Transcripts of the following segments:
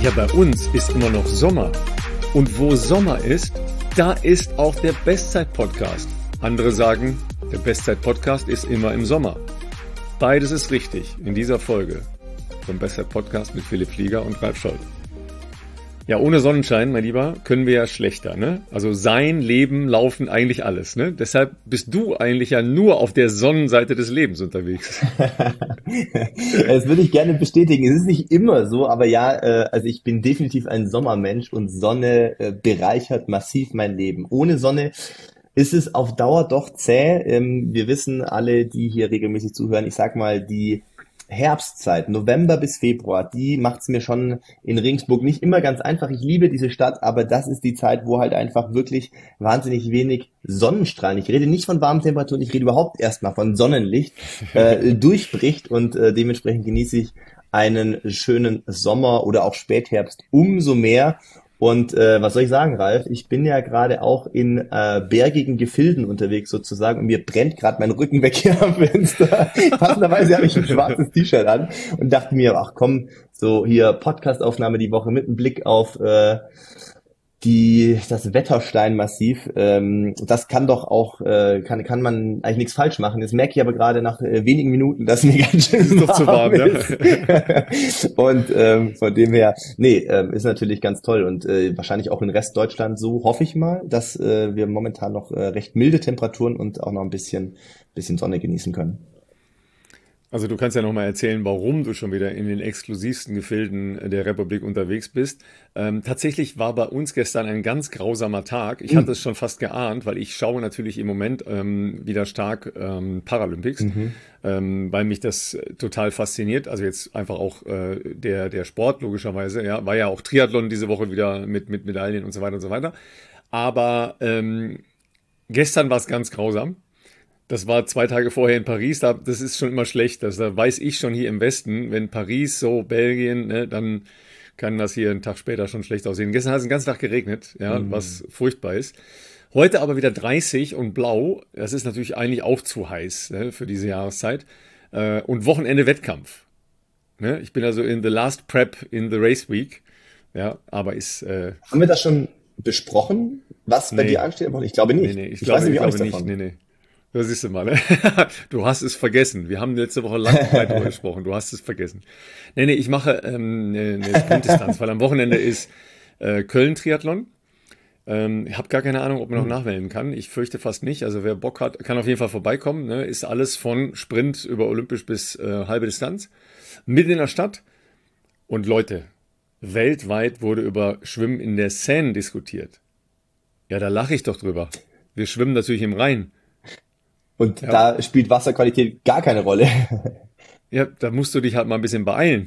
Ja, bei uns ist immer noch Sommer. Und wo Sommer ist, da ist auch der Bestzeit-Podcast. Andere sagen, der Bestzeit-Podcast ist immer im Sommer. Beides ist richtig in dieser Folge vom Bestzeit-Podcast mit Philipp Flieger und Ralf Scholz. Ja, ohne Sonnenschein, mein Lieber, können wir ja schlechter, ne? Also sein, Leben, Laufen, eigentlich alles, ne? Deshalb bist du eigentlich ja nur auf der Sonnenseite des Lebens unterwegs. Das würde ich gerne bestätigen. Es ist nicht immer so, aber ja, also ich bin definitiv ein Sommermensch und Sonne bereichert massiv mein Leben. Ohne Sonne ist es auf Dauer doch zäh. Wir wissen alle, die hier regelmäßig zuhören, ich sag mal, die Herbstzeit, November bis Februar, die macht's mir schon in Regensburg nicht immer ganz einfach. Ich liebe diese Stadt, aber das ist die Zeit, wo halt einfach wirklich wahnsinnig wenig Sonnenstrahlen, ich rede nicht von warmen Temperaturen, ich rede überhaupt erstmal von Sonnenlicht, durchbricht und dementsprechend genieße ich einen schönen Sommer oder auch Spätherbst umso mehr. Und was soll ich sagen, Ralf? Ich bin ja gerade auch in bergigen Gefilden unterwegs sozusagen und mir brennt gerade mein Rücken weg hier am Fenster. Passenderweise habe ich ein schwarzes T-Shirt an und dachte mir, ach komm, so hier Podcastaufnahme die Woche mit einem Blick auf das Wettersteinmassiv, das kann doch auch, kann man eigentlich nichts falsch machen. Jetzt merke ich aber gerade nach wenigen Minuten, dass mir ganz schön ist doch zu warm, ist. Ne? Und von dem her, ist natürlich ganz toll und wahrscheinlich auch in Restdeutschland so, hoffe ich mal, dass wir momentan noch recht milde Temperaturen und auch noch ein bisschen Sonne genießen können. Also du kannst ja noch mal erzählen, warum du schon wieder in den exklusivsten Gefilden der Republik unterwegs bist. Tatsächlich war bei uns gestern ein ganz grausamer Tag. Ich hatte es schon fast geahnt, weil ich schaue natürlich im Moment wieder stark Paralympics, weil mich das total fasziniert. Also jetzt einfach auch der Sport logischerweise. Ja, war ja auch Triathlon diese Woche wieder mit Medaillen und so weiter und so weiter. Aber gestern war es ganz grausam. Das war 2 Tage vorher in Paris, das ist schon immer schlecht. Da weiß ich schon hier im Westen, wenn Paris, so Belgien, ne, dann kann das hier einen Tag später schon schlecht aussehen. Gestern hat es den ganzen Tag geregnet, ja, was furchtbar ist. Heute aber wieder 30 und blau, das ist natürlich eigentlich auch zu heiß, ne, für diese Jahreszeit. Und Wochenende Wettkampf. Ne? Ich bin also in the last prep in the race week. Ja, aber ist... Haben wir das schon besprochen, was bei dir ansteht? Ich glaube nicht. Ich glaube nicht. Nee. Da siehst du mal, ne? Du hast es vergessen. Wir haben letzte Woche lang darüber gesprochen. Du hast es vergessen. Nee, ich mache eine Sprintdistanz, weil am Wochenende ist Köln-Triathlon. Ich habe gar keine Ahnung, ob man noch nachwählen kann. Ich fürchte fast nicht. Also wer Bock hat, kann auf jeden Fall vorbeikommen. Ne? Ist alles von Sprint über Olympisch bis halbe Distanz. Mitten in der Stadt. Und Leute, weltweit wurde über Schwimmen in der Seine diskutiert. Ja, da lache ich doch drüber. Wir schwimmen natürlich im Rhein. Und da spielt Wasserqualität gar keine Rolle. Ja, da musst du dich halt mal ein bisschen beeilen.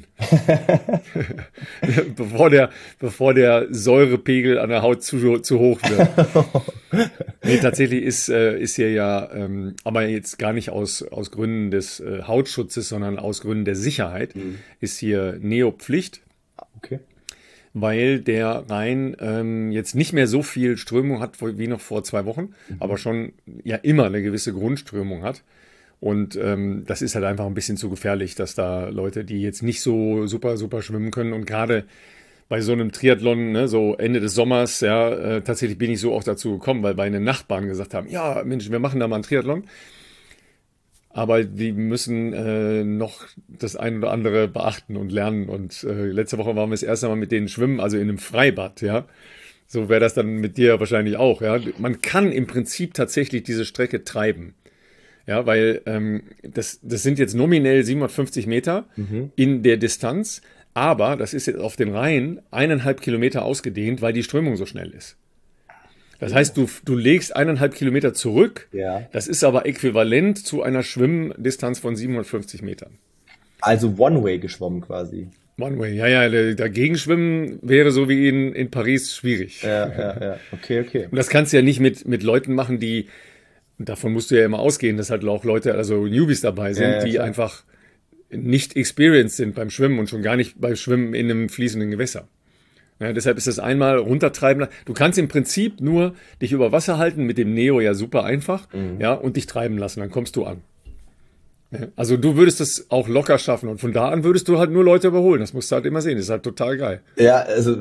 bevor der Säurepegel an der Haut zu hoch wird. Nee, tatsächlich ist hier ja, aber jetzt gar nicht aus Gründen des Hautschutzes, sondern aus Gründen der Sicherheit, ist hier Neo-Pflicht. Okay. Weil der Rhein jetzt nicht mehr so viel Strömung hat wie noch vor 2 Wochen, aber schon ja immer eine gewisse Grundströmung hat. Und das ist halt einfach ein bisschen zu gefährlich, dass da Leute, die jetzt nicht so super schwimmen können und gerade bei so einem Triathlon, ne, so Ende des Sommers, ja, tatsächlich bin ich so auch dazu gekommen, weil meine Nachbarn gesagt haben, ja Mensch, wir machen da mal einen Triathlon. Aber die müssen noch das ein oder andere beachten und lernen. Und letzte Woche waren wir das erste Mal mit denen schwimmen, also in einem Freibad, ja. So wäre das dann mit dir wahrscheinlich auch, ja. Man kann im Prinzip tatsächlich diese Strecke treiben. Ja, weil das sind jetzt nominell 750 Meter in der Distanz, aber das ist jetzt auf den Rhein 1,5 Kilometer ausgedehnt, weil die Strömung so schnell ist. Das heißt, du legst 1,5 Kilometer zurück. Ja. Das ist aber äquivalent zu einer Schwimmdistanz von 750 Metern. Also One-Way geschwommen quasi. One-Way, ja. Dagegen schwimmen wäre so wie in Paris schwierig. Ja. Okay. Und das kannst du ja nicht mit Leuten machen, die, davon musst du ja immer ausgehen, dass halt auch Leute, also Newbies dabei sind, die einfach nicht experienced sind beim Schwimmen und schon gar nicht beim Schwimmen in einem fließenden Gewässer. Ja, deshalb ist das einmal runtertreiben. Du kannst im Prinzip nur dich über Wasser halten, mit dem Neo ja super einfach, ja, und dich treiben lassen, dann kommst du an. Ja. Also du würdest das auch locker schaffen und von da an würdest du halt nur Leute überholen. Das musst du halt immer sehen. Das ist halt total geil. Ja, also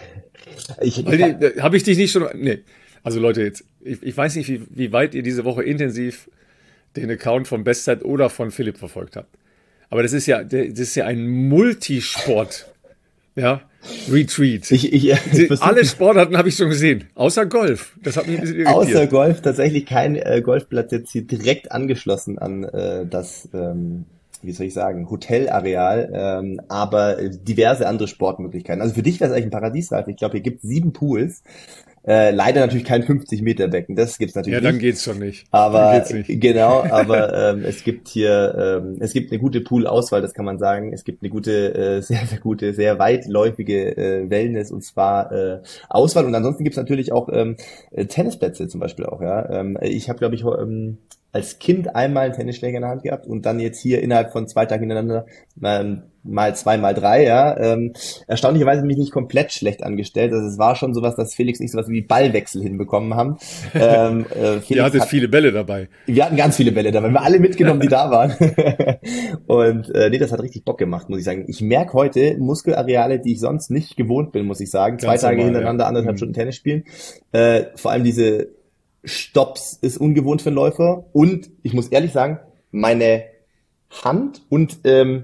ich kann, Weil, habe ich dich nicht schon. Nee. Also Leute, jetzt, ich weiß nicht, wie weit ihr diese Woche intensiv den Account von Bestzeit oder von Philipp verfolgt habt. Aber das ist ja ein Multisport, ja, Retreat. ich versuche Alle Sportarten habe ich schon gesehen, außer Golf. Das hat mich ein bisschen außer irritiert. Golf tatsächlich kein Golfplatz jetzt hier direkt angeschlossen an das, wie soll ich sagen, Hotelareal, aber diverse andere Sportmöglichkeiten. Also für dich wäre es eigentlich ein Paradies, Ralf. Ich glaube, hier gibt es 7 Pools. Leider natürlich kein 50-Meter-Becken, das gibt's Ja, natürlich dann nicht. geht's schon nicht. Dann Aber geht's nicht. genau, aber es gibt hier, es gibt eine gute Pool-Auswahl, das kann man sagen. Es gibt eine gute, sehr, sehr gute, sehr weitläufige Wellness und zwar Auswahl. Und ansonsten gibt's natürlich auch Tennisplätze zum Beispiel auch, ja. Ich habe, glaube ich, als Kind einmal einen Tennisschläger in der Hand gehabt und dann jetzt hier innerhalb von 2 Tagen hintereinander mal 2, mal 3, ja. Erstaunlicherweise mich nicht komplett schlecht angestellt. Also es war schon sowas, dass Felix nicht sowas wie Ballwechsel hinbekommen haben. Ihr Felix hattet hat viele Bälle dabei. wir hatten ganz viele Bälle da, weil wir alle mitgenommen, die da waren. Und nee, das hat richtig Bock gemacht, muss ich sagen. Ich merke heute Muskelareale, die ich sonst nicht gewohnt bin, muss ich sagen. zwei Ganz Tage normal, ja. hintereinander, 1,5 Stunden Tennis spielen. Vor allem diese Stops ist ungewohnt für einen Läufer. Und ich muss ehrlich sagen, meine Hand und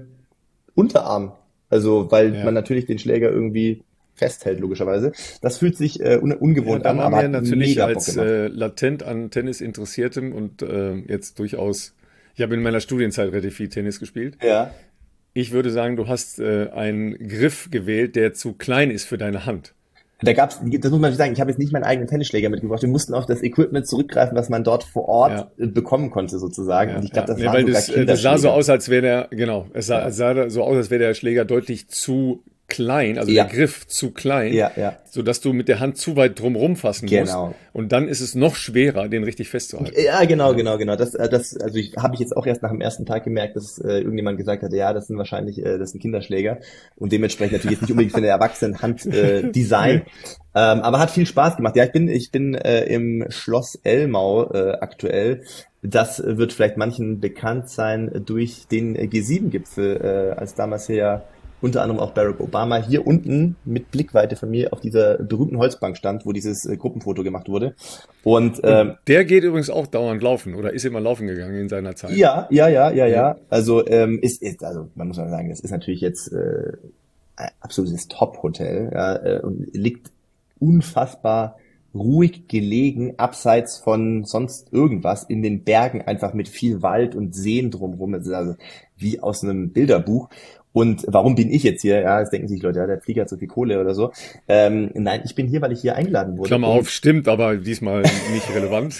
Unterarm, also weil man Ja. natürlich den Schläger irgendwie festhält, logischerweise. Das fühlt sich Ja, ungewohnt da an, war aber mir hat natürlich mega Bock als gemacht. latent an Tennis Interessiertem und jetzt durchaus, ich habe in meiner Studienzeit relativ viel Tennis gespielt. Ja. Ich würde sagen, du hast einen Griff gewählt, der zu klein ist für deine Hand. Das muss man sagen, ich habe jetzt nicht meinen eigenen Tennisschläger mitgebracht. Wir mussten auf das Equipment zurückgreifen, was man dort vor Ort Ja, bekommen konnte, sozusagen. Und ja, ich glaube, ja. das Nee, waren weil sogar das sah so Kinderschläger. aus, als wäre der, genau, Ja. es sah so aus, als wäre der Schläger deutlich zu klein, also der Ja, Griff zu klein, ja, ja. sodass du mit der Hand zu weit drumrum fassen musst. Genau. Und dann ist es noch schwerer, den richtig festzuhalten. Ja, genau, Ja, genau, genau. Also ich habe ich jetzt auch erst nach dem ersten Tag gemerkt, dass irgendjemand gesagt hatte, ja, das sind wahrscheinlich, das sind Kinderschläger und dementsprechend natürlich jetzt nicht unbedingt für eine Erwachsenenhand Design, nee. aber hat viel Spaß gemacht. Ja, ich bin im Schloss Elmau aktuell. Das wird vielleicht manchen bekannt sein durch den G7-Gipfel, als damals hier ja unter anderem auch Barack Obama hier unten mit Blickweite von mir auf dieser berühmten Holzbank stand, wo dieses Gruppenfoto gemacht wurde. Und Und der geht übrigens auch dauernd laufen oder ist immer laufen gegangen in seiner Zeit. ja, ja, ja, ja, Ja. ja. Also also man muss mal sagen, das ist natürlich jetzt ein absolutes Top-Hotel, ja, und liegt unfassbar ruhig gelegen, abseits von sonst irgendwas, in den Bergen einfach mit viel Wald und Seen drumherum. Es ist also wie aus einem Bilderbuch. Und warum bin ich jetzt hier? Ja, das denken sich Leute, ja, der Flieger hat so viel Kohle oder so. Nein, ich bin hier, weil ich hier eingeladen wurde, Klammer um auf, stimmt, aber diesmal nicht relevant.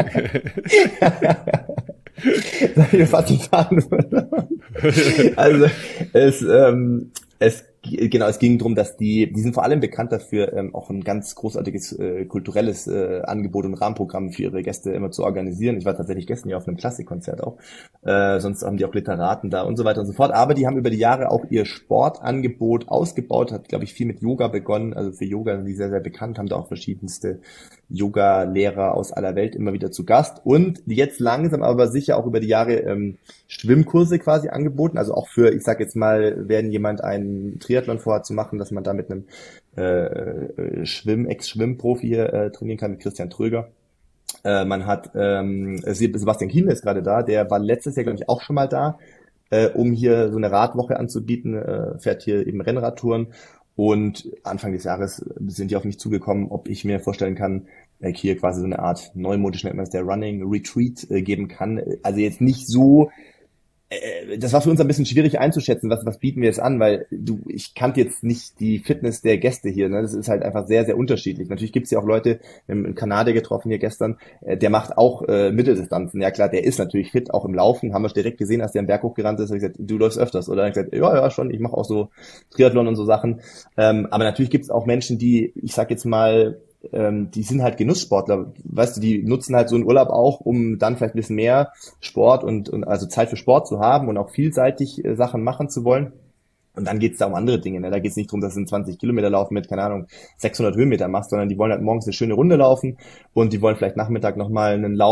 sag ich fast nicht an. Also es, genau, es ging darum, dass die sind vor allem bekannt dafür, auch ein ganz großartiges kulturelles Angebot und Rahmenprogramm für ihre Gäste immer zu organisieren. Ich war tatsächlich gestern ja auf einem Klassikkonzert auch. Sonst haben die auch Literaten da und so weiter und so fort. Aber die haben über die Jahre auch ihr Sportangebot ausgebaut, hat, glaube ich, viel mit Yoga begonnen. Also für Yoga sind die sehr, sehr bekannt, haben da auch verschiedenste Yoga-Lehrer aus aller Welt immer wieder zu Gast. Und jetzt langsam aber sicher auch über die Jahre Schwimmkurse quasi angeboten. Also auch für, ich sag jetzt mal, wenn jemand einen Triathlon vorhat zu machen, dass man da mit einem Ex-Schwimmprofi hier trainieren kann, mit Christian Tröger. Man hat Sebastian Kienle ist gerade da, der war letztes Jahr, glaube ich, auch schon mal da, um hier so eine Radwoche anzubieten, fährt hier eben Rennradtouren. Und Anfang des Jahres sind die auf mich zugekommen, ob ich mir vorstellen kann, hier quasi so eine Art neumodisch nennt man es der Running Retreat geben kann. Also jetzt nicht so das war für uns ein bisschen schwierig einzuschätzen, was bieten wir jetzt an, weil ich kannte jetzt nicht die Fitness der Gäste hier, ne? Das ist halt einfach sehr, sehr unterschiedlich. Natürlich gibt's ja auch Leute, wir haben einen Kanadier getroffen hier gestern, der macht auch Mitteldistanzen. Ja klar, der ist natürlich fit, auch im Laufen, haben wir direkt gesehen, als der einen Berg hochgerannt ist, habe ich gesagt, du läufst öfters, oder? Dann hab ich gesagt, ja, ja, schon, ich mache auch so Triathlon und so Sachen. Aber natürlich gibt's auch Menschen, die, ich sag jetzt mal, die sind halt Genusssportler, weißt du, die nutzen halt so einen Urlaub auch, um dann vielleicht ein bisschen mehr Sport und also Zeit für Sport zu haben und auch vielseitig Sachen machen zu wollen. Und dann geht's da um andere Dinge. Ne? Da geht's nicht darum, dass du einen 20 Kilometer Lauf mit, keine Ahnung, 600 Höhenmeter machst, sondern die wollen halt morgens eine schöne Runde laufen und die wollen vielleicht Nachmittag nochmal einen Lauf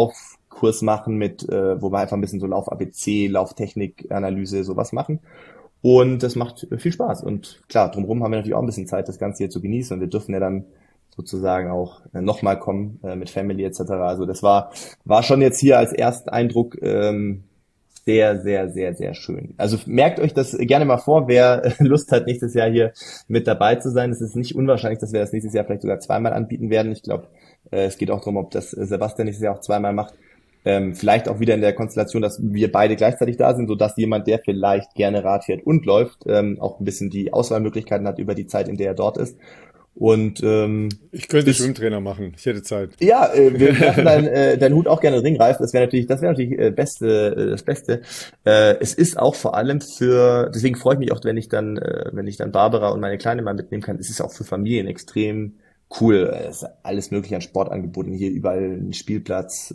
Kurs machen wo wir einfach ein bisschen so Lauf-ABC, Lauftechnik-Analyse, sowas machen. Und das macht viel Spaß. Und klar, drumherum haben wir natürlich auch ein bisschen Zeit, das Ganze hier zu genießen. Und wir dürfen ja dann sozusagen auch nochmal kommen mit Family etc. Also war schon jetzt hier als ersten Eindruck sehr, sehr, sehr, sehr schön. Also merkt euch das gerne mal vor, wer Lust hat, nächstes Jahr hier mit dabei zu sein. Es ist nicht unwahrscheinlich, dass wir das nächstes Jahr vielleicht sogar zweimal anbieten werden. Ich glaube, es geht auch darum, ob das Sebastian nächstes Jahr auch zweimal macht. Vielleicht auch wieder in der Konstellation, dass wir beide gleichzeitig da sind, sodass jemand, der vielleicht gerne Rad fährt und läuft, auch ein bisschen die Auswahlmöglichkeiten hat über die Zeit, in der er dort ist. Und ich könnte Schwimmtrainer machen, ich hätte Zeit. ja, wir werfen deinen Hut auch gerne in den Ring, Ralf. Das wäre natürlich das Beste. Es ist auch vor allem deswegen freue ich mich auch, wenn ich dann Barbara und meine Kleine mal mitnehmen kann. Es ist auch für Familien extrem cool. Es ist alles mögliche an Sportangeboten. Hier überall ein Spielplatz.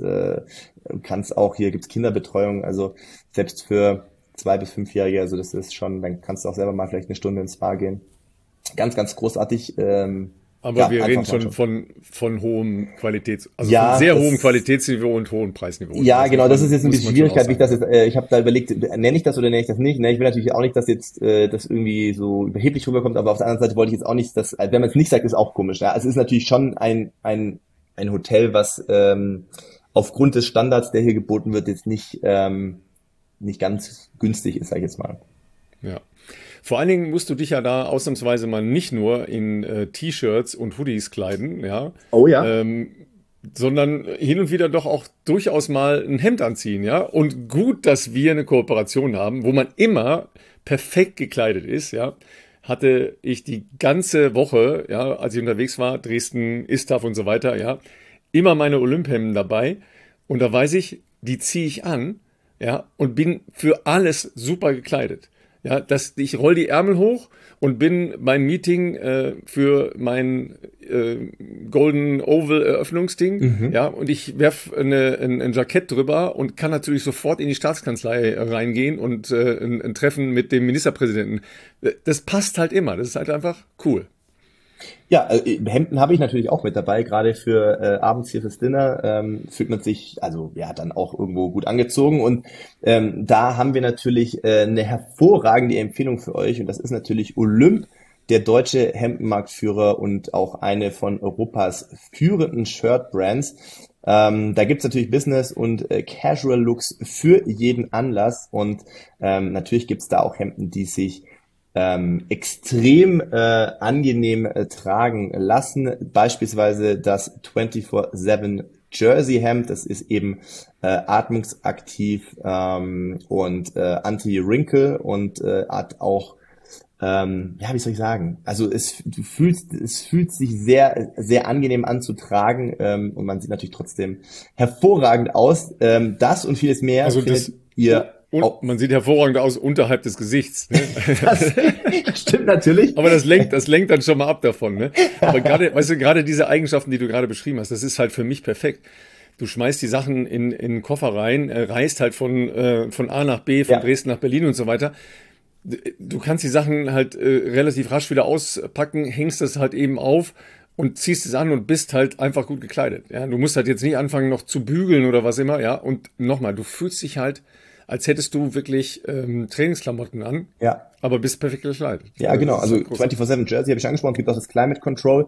Gibt's Kinderbetreuung. Also selbst für 2- bis 5-Jährige. Also das ist schon, dann kannst du auch selber mal vielleicht eine Stunde ins Spa gehen. Ganz, ganz großartig. Aber Ja, wir reden einfach schon von hohem von Ja, sehr hohem Qualitätsniveau und hohem Preisniveau. ja, genau, das ist jetzt ein muss bisschen man schon Schwierigkeit, wie ich das aussagen. jetzt, ich habe da überlegt, nenne ich das oder nenne ich das nicht? Ne, ich will natürlich auch nicht, dass jetzt das irgendwie so überheblich rüberkommt, aber auf der anderen Seite wollte ich jetzt auch nicht, wenn man es nicht sagt, ist auch komisch. Ja? Also es ist natürlich schon ein Hotel, was aufgrund des Standards, der hier geboten wird, jetzt nicht ganz günstig ist, sag ich jetzt mal. Ja. Vor allen Dingen musst du dich ja da ausnahmsweise mal nicht nur in T-Shirts und Hoodies kleiden, ja, Oh ja. sondern hin und wieder doch auch durchaus mal ein Hemd anziehen, ja. Und gut, dass wir eine Kooperation haben, wo man immer perfekt gekleidet ist, ja. Hatte ich die ganze Woche, ja, als ich unterwegs war, Dresden, Istaf und so weiter, ja, immer meine Olymphemden dabei. Und da weiß ich, die ziehe ich an, ja, und bin für alles super gekleidet. Ja, ich roll die Ärmel hoch und bin beim Meeting für mein Golden Oval Eröffnungsding, Mhm. ja, und ich werf ein Jackett drüber und kann natürlich sofort in die Staatskanzlei reingehen und ein Treffen mit dem Ministerpräsidenten. Das passt halt immer. Das ist halt einfach cool. Ja, Hemden habe ich natürlich auch mit dabei, gerade für abends hier fürs Dinner fühlt man sich also ja dann auch irgendwo gut angezogen und da haben wir natürlich eine hervorragende Empfehlung für euch und das ist natürlich Olymp, der deutsche Hemdenmarktführer und auch eine von Europas führenden Shirt-Brands. Da gibt's natürlich Business und Casual Looks für jeden Anlass und natürlich gibt's da auch Hemden, die sich extrem angenehm tragen lassen. Beispielsweise das 24/7 Jersey Hemd, das ist eben atmungsaktiv und Anti-Wrinkle und hat auch ja, wie soll ich sagen? Also es fühlt sich sehr, sehr angenehm an zu tragen und man sieht natürlich trotzdem hervorragend aus. Das und vieles mehr Also findet ihr und auch. man sieht hervorragend aus unterhalb des Gesichts. Ne? Das stimmt natürlich. Aber das lenkt dann schon mal ab davon. Ne? Aber gerade, weißt du, gerade diese Eigenschaften, die du gerade beschrieben hast, das ist halt für mich perfekt. Du schmeißt die Sachen in den Koffer rein, reist halt von A nach B, von Ja, Dresden nach Berlin und so weiter. Du kannst die Sachen halt relativ rasch wieder auspacken, hängst das halt eben auf und ziehst es an und bist halt einfach gut gekleidet. Ja? Du musst halt jetzt nicht anfangen noch zu bügeln oder was immer. Ja? Und nochmal, du fühlst dich halt, als hättest du wirklich Trainingsklamotten an, ja. aber bist perfekt gekleidet. Ja, genau. Das ist Also halt großartig. 24/7 Jersey habe ich angesprochen, gibt auch das Climate Control.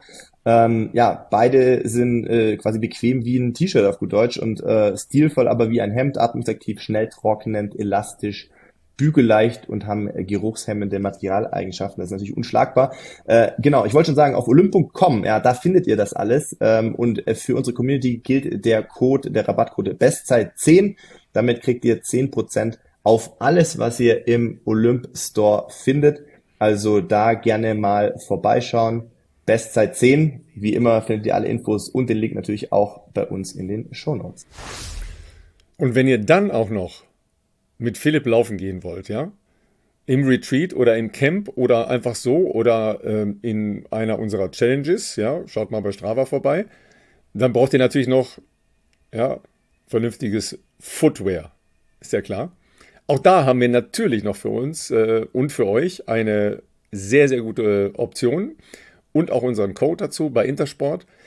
Ja, beide sind quasi bequem wie ein T-Shirt auf gut Deutsch und stilvoll, aber wie ein Hemd, atmungsaktiv, schnell trocknend, elastisch, bügelleicht und haben geruchshemmende Materialeigenschaften. Das ist natürlich unschlagbar. Genau, ich wollte schon sagen, auf olymp.com, ja, da findet ihr das alles. Und für unsere Community gilt der Rabattcode Bestzeit10. Damit kriegt ihr 10% auf alles, was ihr im Olymp Store findet. Also da gerne mal vorbeischauen. Bestzeit 10. Wie immer findet ihr alle Infos und den Link natürlich auch bei uns in den Shownotes. Und wenn ihr dann auch noch mit Philipp laufen gehen wollt, ja, im Retreat oder im Camp oder einfach so oder in einer unserer Challenges, ja, schaut mal bei Strava vorbei, dann braucht ihr natürlich noch, ja, vernünftiges Footwear, ist ja klar. Auch da haben wir natürlich noch für uns und für euch eine sehr, sehr gute Option und auch unseren Code dazu bei Intersport.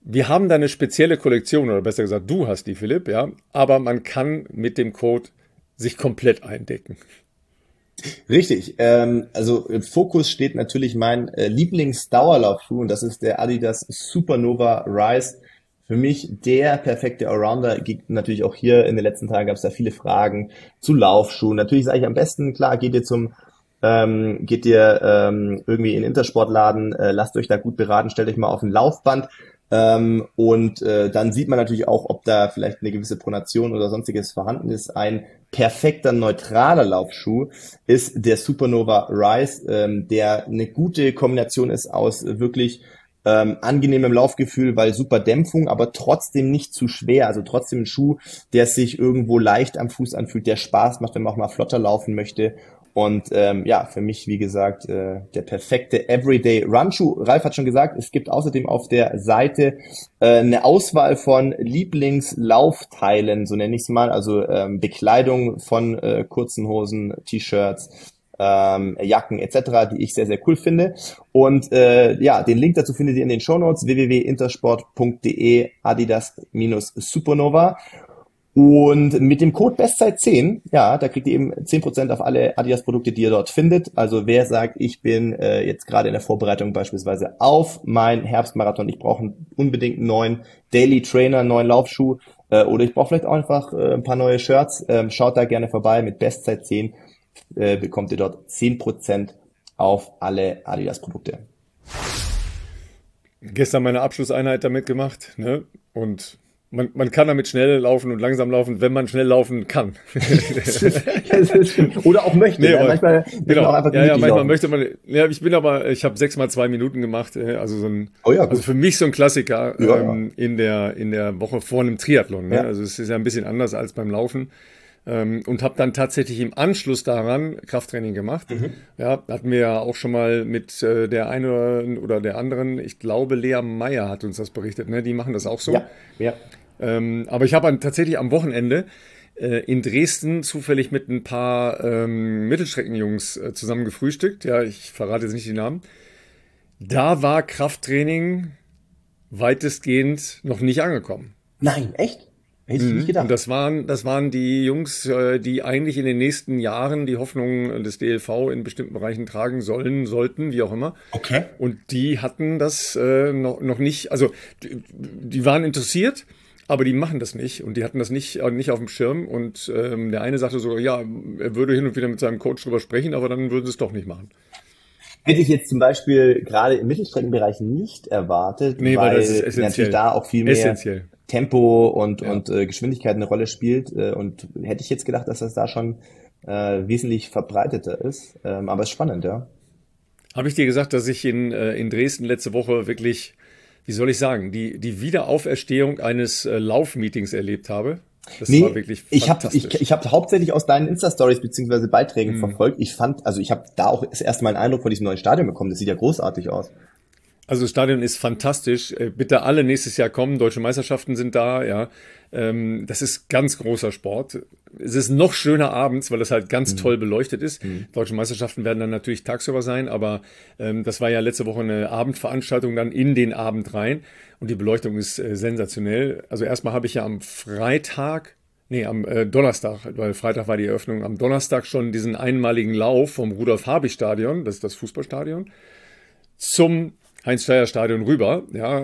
Wir haben da eine spezielle Kollektion, oder besser gesagt, du hast die, Philipp, ja, aber man kann mit dem Code sich komplett eindecken. Richtig. Also im Fokus steht natürlich mein Lieblingsdauerlaufschuh und das ist der Adidas Supernova Rise. Für mich der perfekte Allrounder. Gibt natürlich auch hier in den letzten Tagen gab es da viele Fragen zu Laufschuhen. Natürlich sage ich am besten, klar, geht ihr irgendwie in den Intersportladen, lasst euch da gut beraten, stellt euch mal auf ein Laufband. Dann sieht man natürlich auch, ob da vielleicht eine gewisse Pronation oder sonstiges vorhanden ist. Ein perfekter neutraler Laufschuh ist der Supernova Rise, der eine gute Kombination ist aus wirklich angenehmem Laufgefühl, weil super Dämpfung, aber trotzdem nicht zu schwer. Also trotzdem ein Schuh, der sich irgendwo leicht am Fuß anfühlt, der Spaß macht, wenn man auch mal flotter laufen möchte. Und ja, für mich, wie gesagt, der perfekte Everyday Run-Schuh. Ralf hat schon gesagt, es gibt außerdem auf der Seite eine Auswahl von Lieblingslaufteilen, so nenne ich es mal, also Bekleidung von kurzen Hosen, T-Shirts, Jacken etc., die ich sehr, sehr cool finde. Und ja, den Link dazu findet ihr in den Shownotes www.intersport.de Adidas-Supernova. Und mit dem Code Bestzeit10, ja, da kriegt ihr eben 10% auf alle Adidas-Produkte, die ihr dort findet. Also wer sagt, ich bin jetzt gerade in der Vorbereitung beispielsweise auf mein Herbstmarathon, ich brauche unbedingt einen neuen Daily Trainer, einen neuen Laufschuh oder ich brauche vielleicht auch einfach ein paar neue Shirts, schaut da gerne vorbei. Mit Bestzeit10 bekommt ihr dort 10% auf alle Adidas-Produkte. Gestern meine Abschlusseinheit damit gemacht, ne? Und man kann damit schnell laufen und langsam laufen, wenn man schnell laufen kann. Oder auch möchte. Nee, Ne? Manchmal genau. auch einfach Manchmal laufen. möchte man. Ja, ich habe 6x2 Minuten gemacht. Also ja, also für mich so ein Klassiker ja. in der Woche vor einem Triathlon. Ne? Ja. Also es ist ja ein bisschen anders als beim Laufen. Und habe dann tatsächlich im Anschluss daran Krafttraining gemacht. Ja, hatten wir ja auch schon mal mit der einen oder der anderen, ich glaube Lea Meyer hat uns das berichtet, ne? Die machen das auch so. Ja. Aber ich habe tatsächlich am Wochenende in Dresden zufällig mit ein paar Mittelstreckenjungs zusammen gefrühstückt. Ja, ich verrate jetzt nicht die Namen. Da war Krafttraining weitestgehend noch nicht angekommen. Nein, echt? Hätte ich nicht gedacht. Und das waren die Jungs, die eigentlich in den nächsten Jahren die Hoffnung des DLV in bestimmten Bereichen tragen sollten, wie auch immer. Okay. Und die hatten das noch nicht, also die waren interessiert, aber die machen das nicht und die hatten das nicht auf dem Schirm. Und der eine sagte so, ja, er würde hin und wieder mit seinem Coach drüber sprechen, aber dann würden sie es doch nicht machen. Hätte ich jetzt zum Beispiel gerade im Mittelstreckenbereich nicht erwartet, Nee, weil das ist essentiell. natürlich da auch viel mehr Essentiell. Tempo und Geschwindigkeit eine Rolle spielt. Und hätte ich jetzt gedacht, dass das da schon wesentlich verbreiteter ist. Aber es ist spannend, ja. Habe ich dir gesagt, dass ich in Dresden letzte Woche wirklich, wie soll ich sagen, die Wiederauferstehung eines Laufmeetings erlebt habe? Das war wirklich fantastisch. Ich hab hauptsächlich aus deinen Insta-Stories beziehungsweise Beiträgen verfolgt. Ich habe da auch das erste Mal einen Eindruck von diesem neuen Stadion bekommen. Das sieht ja großartig aus. Also das Stadion ist fantastisch. Bitte alle nächstes Jahr kommen. Deutsche Meisterschaften sind da, ja. Das ist ganz großer Sport. Es ist noch schöner abends, weil es halt ganz toll beleuchtet ist. Deutsche Meisterschaften werden dann natürlich tagsüber sein, aber das war ja letzte Woche eine Abendveranstaltung dann in den Abend rein und die Beleuchtung ist sensationell. Also erstmal habe ich ja am Donnerstag, weil Freitag war die Eröffnung, am Donnerstag schon diesen einmaligen Lauf vom Rudolf-Habich-Stadion, das ist das Fußballstadion, zum Heinz-Steyer-Stadion rüber, ja,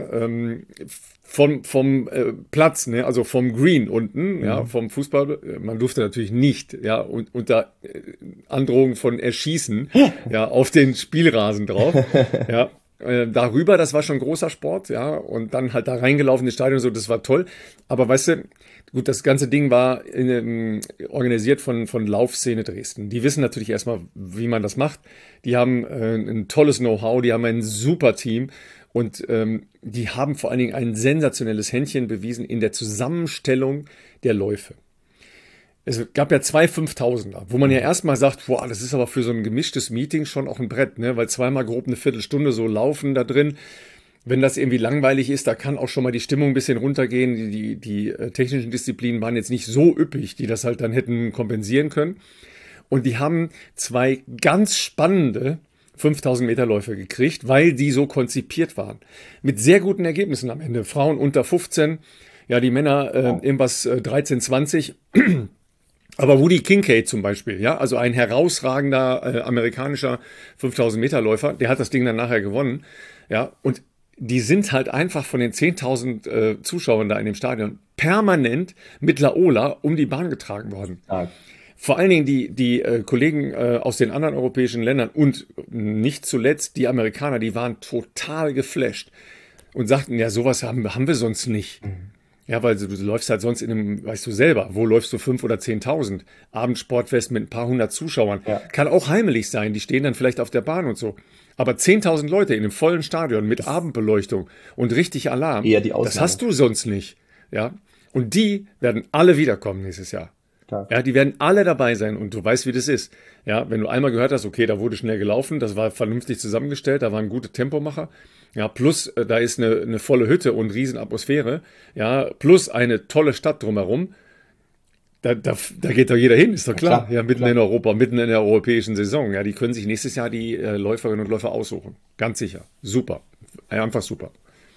vom Platz, ne, also vom Green unten, ja, vom Fußball, man durfte natürlich nicht, ja, unter Androhung von Erschießen, ja, auf den Spielrasen drauf, ja. Darüber, das war schon großer Sport, ja, und dann halt da reingelaufen ins Stadion, so, das war toll. Aber weißt du, gut, das ganze Ding war organisiert von Laufszene Dresden. Die wissen natürlich erstmal, wie man das macht. Die haben ein tolles Know-how, die haben ein super Team und die haben vor allen Dingen ein sensationelles Händchen bewiesen in der Zusammenstellung der Läufe. Es gab ja 2 5000er, wo man ja erstmal sagt, boah, das ist aber für so ein gemischtes Meeting schon auch ein Brett, ne? Weil zweimal grob eine Viertelstunde so laufen da drin. Wenn das irgendwie langweilig ist, da kann auch schon mal die Stimmung ein bisschen runtergehen. Die technischen Disziplinen waren jetzt nicht so üppig, die das halt dann hätten kompensieren können. Und die haben 2 ganz spannende 5000 Meter Läufer gekriegt, weil die so konzipiert waren. Mit sehr guten Ergebnissen am Ende. Frauen unter 15, ja, die Männer irgendwas 13, 20. Aber Woody Kincaid zum Beispiel, ja, also ein herausragender amerikanischer 5000 Meter Läufer, der hat das Ding dann nachher gewonnen, ja, und die sind halt einfach von den 10.000 Zuschauern da in dem Stadion permanent mit Laola um die Bahn getragen worden. Stark. Vor allen Dingen die Kollegen aus den anderen europäischen Ländern und nicht zuletzt die Amerikaner, die waren total geflasht und sagten, ja, sowas haben wir sonst nicht. Ja, weil du läufst halt sonst in einem, weißt du selber, wo läufst du 5.000 oder 10.000? Abendsportfest mit ein paar hundert Zuschauern. Ja. Kann auch heimelig sein, die stehen dann vielleicht auf der Bahn und so. Aber 10.000 Leute in einem vollen Stadion mit Abendbeleuchtung und richtig Alarm, Eher die das Ausnahme. hast du sonst nicht. Ja, und die werden alle wiederkommen nächstes Jahr. Stark. Ja, die werden alle dabei sein und du weißt, wie das ist. Ja, wenn du einmal gehört hast, okay, da wurde schnell gelaufen, das war vernünftig zusammengestellt, da waren gute Tempomacher. Ja, plus da ist eine volle Hütte und Riesenatmosphäre. Ja, plus eine tolle Stadt drumherum. Da geht doch jeder hin, ist doch klar. klar, Ja, mitten klar. in Europa, mitten in der europäischen Saison. Ja, die können sich nächstes Jahr die Läuferinnen und Läufer aussuchen. Ganz sicher. Super. Ja, einfach super.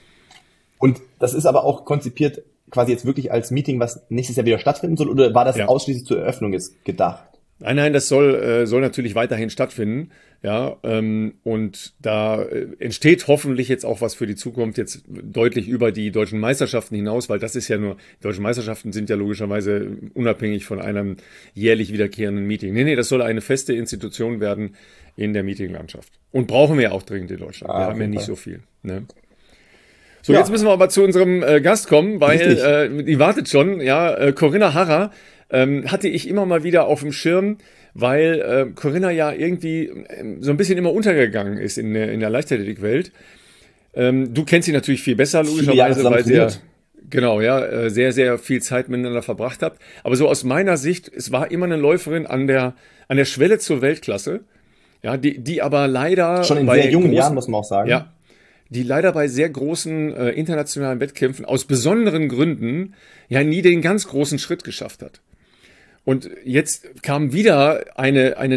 Und das ist aber auch konzipiert quasi jetzt wirklich als Meeting, was nächstes Jahr wieder stattfinden soll, oder war das Ja. ausschließlich zur Eröffnung jetzt gedacht? Nein, das soll natürlich weiterhin stattfinden. Ja, und da entsteht hoffentlich jetzt auch was für die Zukunft, jetzt deutlich über die deutschen Meisterschaften hinaus, weil das ist ja nur, die deutschen Meisterschaften sind ja logischerweise unabhängig von einem jährlich wiederkehrenden Meeting. Nee, das soll eine feste Institution werden in der Meetinglandschaft. Und brauchen wir ja auch dringend in Deutschland. Wir auf haben ja jeden nicht Fall. so viel. Ne? So, Ja. jetzt müssen wir aber zu unserem Gast kommen, weil Richtig. die wartet schon. Ja, Corinna Harrer hatte ich immer mal wieder auf dem Schirm, weil Corinna ja irgendwie so ein bisschen immer untergegangen ist in der Leichtathletikwelt. Du kennst sie natürlich viel besser, Viele Jahre logischerweise, zusammen weil sie ja, trainiert. genau, ja, sehr, sehr viel Zeit miteinander verbracht habt. Aber so aus meiner Sicht, es war immer eine Läuferin an der Schwelle zur Weltklasse, ja, die aber leider Schon in bei sehr jungen Jahren, großen, muss man auch sagen. ja, die leider bei sehr großen internationalen Wettkämpfen aus besonderen Gründen ja nie den ganz großen Schritt geschafft hat. Und jetzt kam wieder eine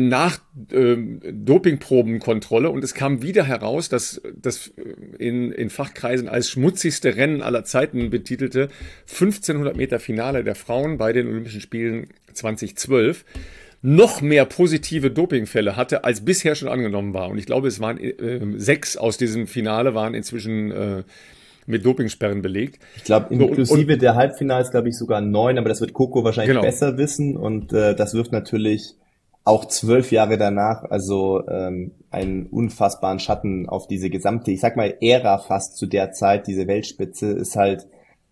Nach-Dopingprobenkontrolle und es kam wieder heraus, dass das in Fachkreisen als schmutzigste Rennen aller Zeiten betitelte 1500 Meter Finale der Frauen bei den Olympischen Spielen 2012 noch mehr positive Dopingfälle hatte, als bisher schon angenommen war. Und ich glaube, es waren 6 aus diesem Finale waren inzwischen mit Dopingsperren belegt. Ich glaube, So, inklusive der Halbfinals, glaube ich, sogar 9, aber das wird Coco wahrscheinlich genau. besser wissen und das wirft natürlich auch 12 Jahre danach, also einen unfassbaren Schatten auf diese gesamte, ich sag mal, Ära fast zu der Zeit, diese Weltspitze ist halt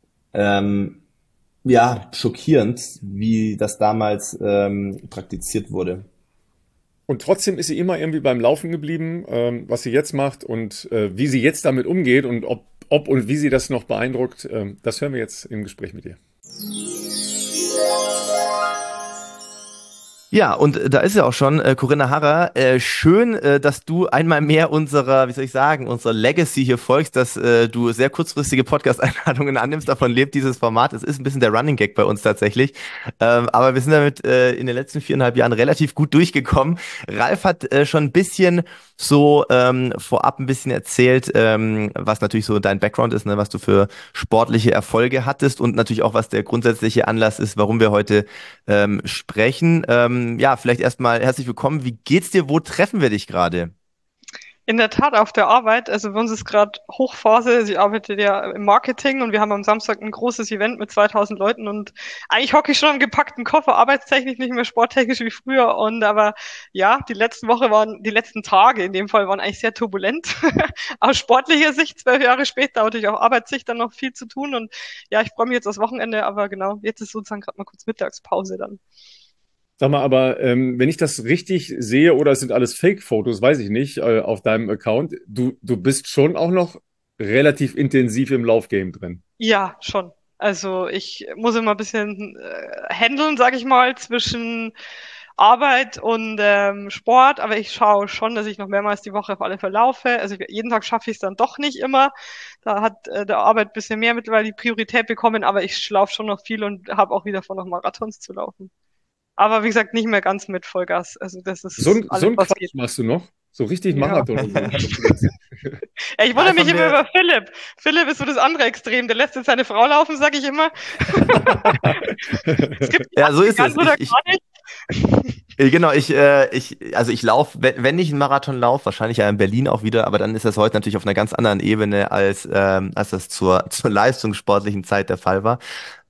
ja schockierend, wie das damals praktiziert wurde. Und trotzdem ist sie immer irgendwie beim Laufen geblieben, was sie jetzt macht und wie sie jetzt damit umgeht und ob und wie sie das noch beeindruckt, das hören wir jetzt im Gespräch mit ihr. Ja, und da ist ja auch schon Corinna Harrer. Schön, dass du einmal mehr unserer, wie soll ich sagen, unserer Legacy hier folgst, dass du sehr kurzfristige Podcast-Einladungen annimmst. Davon lebt dieses Format. Es ist ein bisschen der Running Gag bei uns tatsächlich. Aber wir sind damit in den letzten 4,5 Jahren relativ gut durchgekommen. Ralf hat schon ein bisschen so vorab ein bisschen erzählt, was natürlich so dein Background ist, ne, was du für sportliche Erfolge hattest und natürlich auch, was der grundsätzliche Anlass ist, warum wir heute sprechen. Ja, vielleicht erstmal herzlich willkommen. Wie geht's dir? Wo treffen wir dich gerade? In der Tat auf der Arbeit. Also bei uns ist gerade Hochphase. Also ich arbeite ja im Marketing und wir haben am Samstag ein großes Event mit 2000 Leuten und eigentlich hocke ich schon am gepackten Koffer, arbeitstechnisch nicht mehr sporttechnisch wie früher. Und aber ja, die letzten Tage in dem Fall waren eigentlich sehr turbulent. Aus sportlicher Sicht, 12 Jahre später, natürlich auch Arbeitssicht dann noch viel zu tun. Und ja, ich freue mich jetzt aufs Wochenende, aber genau, jetzt ist sozusagen gerade mal kurz Mittagspause dann. Sag mal, aber wenn ich das richtig sehe oder es sind alles Fake-Fotos, weiß ich nicht, auf deinem Account, du bist schon auch noch relativ intensiv im Laufgame drin. Ja, schon. Also ich muss immer ein bisschen handeln, sag ich mal, zwischen Arbeit und Sport, aber ich schaue schon, dass ich noch mehrmals die Woche auf alle Fälle laufe. Also jeden Tag schaffe ich es dann doch nicht immer. Da hat der Arbeit ein bisschen mehr mittlerweile die Priorität bekommen, aber ich laufe schon noch viel und habe auch wieder vor, noch Marathons zu laufen. Aber wie gesagt, nicht mehr ganz mit Vollgas. Also das So ist ein alles, was Quatsch geht. machst du noch? So richtig Ja. Marathon und so kommst du jetzt. Ja, ich wundere mich Einfach immer mehr- über Philipp. Philipp ist so das andere Extrem. Der lässt jetzt seine Frau laufen, sage ich immer. Es gibt Ja, so ist ganz es. oder gar nicht. Genau, also ich laufe, wenn ich einen Marathon laufe, wahrscheinlich ja in Berlin auch wieder, aber dann ist das heute natürlich auf einer ganz anderen Ebene, als das zur leistungssportlichen Zeit der Fall war.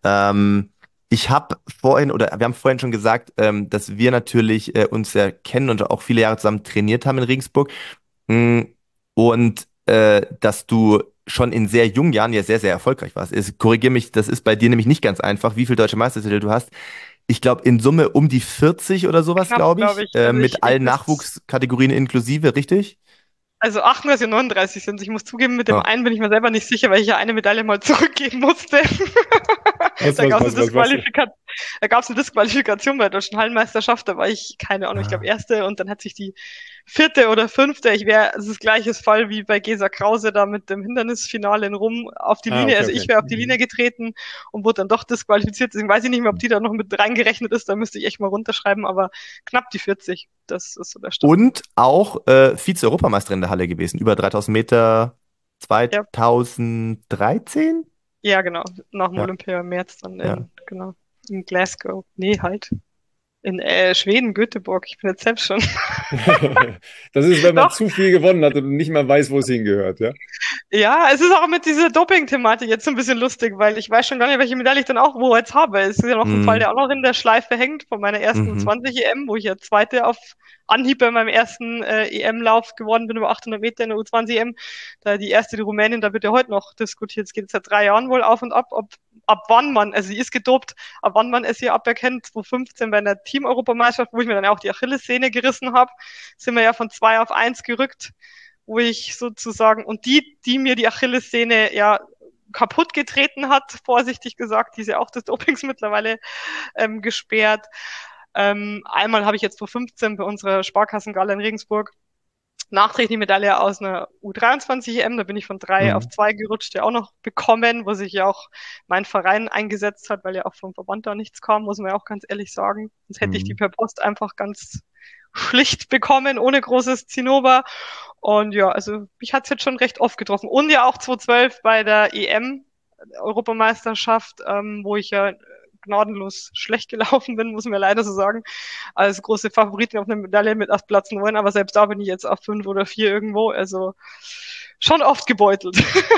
Ich habe vorhin, oder wir haben vorhin schon gesagt, dass wir natürlich uns ja kennen und auch viele Jahre zusammen trainiert haben in Regensburg. Mm, Und dass du schon in sehr jungen Jahren ja sehr, sehr erfolgreich warst. Korrigiere mich, das ist bei dir nämlich nicht ganz einfach, wie viele deutsche Meistertitel du hast. Ich glaube, in Summe um die 40 oder sowas, Knapp, glaube glaube ich, ich. Also mit allen Nachwuchskategorien inklusive, richtig? Also 38 und 39 sind. Ich muss zugeben, mit dem Ja. einen bin ich mir selber nicht sicher, weil ich ja eine Medaille mal zurückgeben musste. Was, Da was, gab es was, was, was? eine Disqualifikation bei der Deutschen Hallenmeisterschaft. Da war ich, keine Ahnung, ich glaube erste und dann hat sich die vierte oder fünfte, es ist das gleiche Fall wie bei Gesa Krause da mit dem Hindernisfinale in Rom auf die Linie. Okay, Also okay. ich wäre auf die Linie getreten und wurde dann doch disqualifiziert. Deswegen weiß ich nicht mehr, ob die da noch mit reingerechnet ist. Da müsste ich echt mal runterschreiben, aber knapp die 40. Das ist so der Stand. Und auch Vize-Europameisterin in der Halle gewesen, über 3000 Meter Ja. 2013? Ja, genau. Nach dem Ja, Olympia im März dann ja. genau, in Glasgow. Nee, halt. In Schweden, Göteborg. Ich bin jetzt selbst schon. Das ist, wenn man Doch, zu viel gewonnen hat und nicht mehr weiß, wo es hingehört, ja? ja, es ist auch mit dieser Doping-Thematik jetzt so ein bisschen lustig, weil ich weiß schon gar nicht, welche Medaille ich dann auch wo jetzt habe. Es ist ja noch ein Fall, Mhm. der auch noch in der Schleife hängt von meiner ersten Mhm. U20 EM, wo ich ja zweite auf Anhieb bei meinem ersten EM-Lauf geworden bin, über 800 Meter in der U20 EM. Da die erste, die Rumänin, da wird ja heute noch diskutiert. Es geht seit 3 Jahren wohl auf und ab, ab wann man, also sie ist gedopt, ab wann man es ihr aberkennt. 2015 bei einer Team-Europameisterschaft, wo ich mir dann auch die Achillessehne gerissen habe, sind wir ja von 2 auf 1 gerückt, wo ich sozusagen, und die mir die Achillessehne ja kaputt getreten hat, vorsichtig gesagt, die ist ja auch des Dopings mittlerweile gesperrt. Einmal habe ich jetzt vor 15 bei unserer Sparkassengala in Regensburg nachträglich Medaille aus einer U23 EM, da bin ich von 3 auf Mhm. 2 gerutscht, ja auch noch bekommen, wo sich ja auch mein Verein eingesetzt hat, weil ja auch vom Verband da nichts kam, muss man ja auch ganz ehrlich sagen. Sonst hätte ich die Mhm. per Post einfach ganz schlicht bekommen, ohne großes Zinnober. Und ja, also mich hat's jetzt schon recht oft getroffen. Und ja auch 2012 bei der EM, Europameisterschaft, wo ich ja gnadenlos schlecht gelaufen bin, muss man leider so sagen, als große Favoritin auf eine Medaille mit auf Platz 9, aber selbst da bin ich jetzt auf 5 oder 4 irgendwo, also schon oft gebeutelt.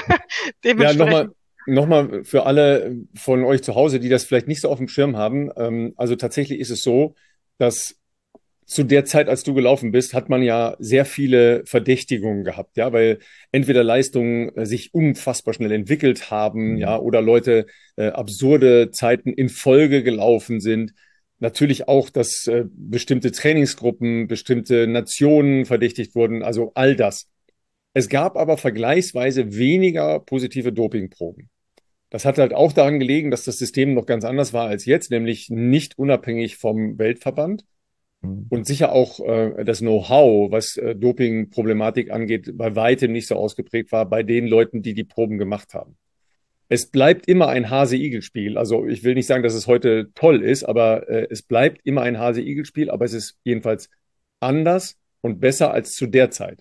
Ja, Dementsprechend. nochmal für alle von euch zu Hause, die das vielleicht nicht so auf dem Schirm haben. Also tatsächlich ist es so, dass zu der Zeit, als du gelaufen bist, hat man ja sehr viele Verdächtigungen gehabt, ja, weil entweder Leistungen sich unfassbar schnell entwickelt haben, ja, oder Leute absurde Zeiten in Folge gelaufen sind. Natürlich auch, dass bestimmte Trainingsgruppen, bestimmte Nationen verdächtigt wurden, also all das. Es gab aber vergleichsweise weniger positive Dopingproben. Das hat halt auch daran gelegen, dass das System noch ganz anders war als jetzt, nämlich nicht unabhängig vom Weltverband und sicher auch das Know-how, was Doping-Problematik angeht, bei weitem nicht so ausgeprägt war bei den Leuten, die die Proben gemacht haben. Es bleibt immer ein Hase-Igel-Spiel. Also ich will nicht sagen, dass es heute toll ist, aber es bleibt immer ein Hase-Igel-Spiel, aber es ist jedenfalls anders und besser als zu der Zeit.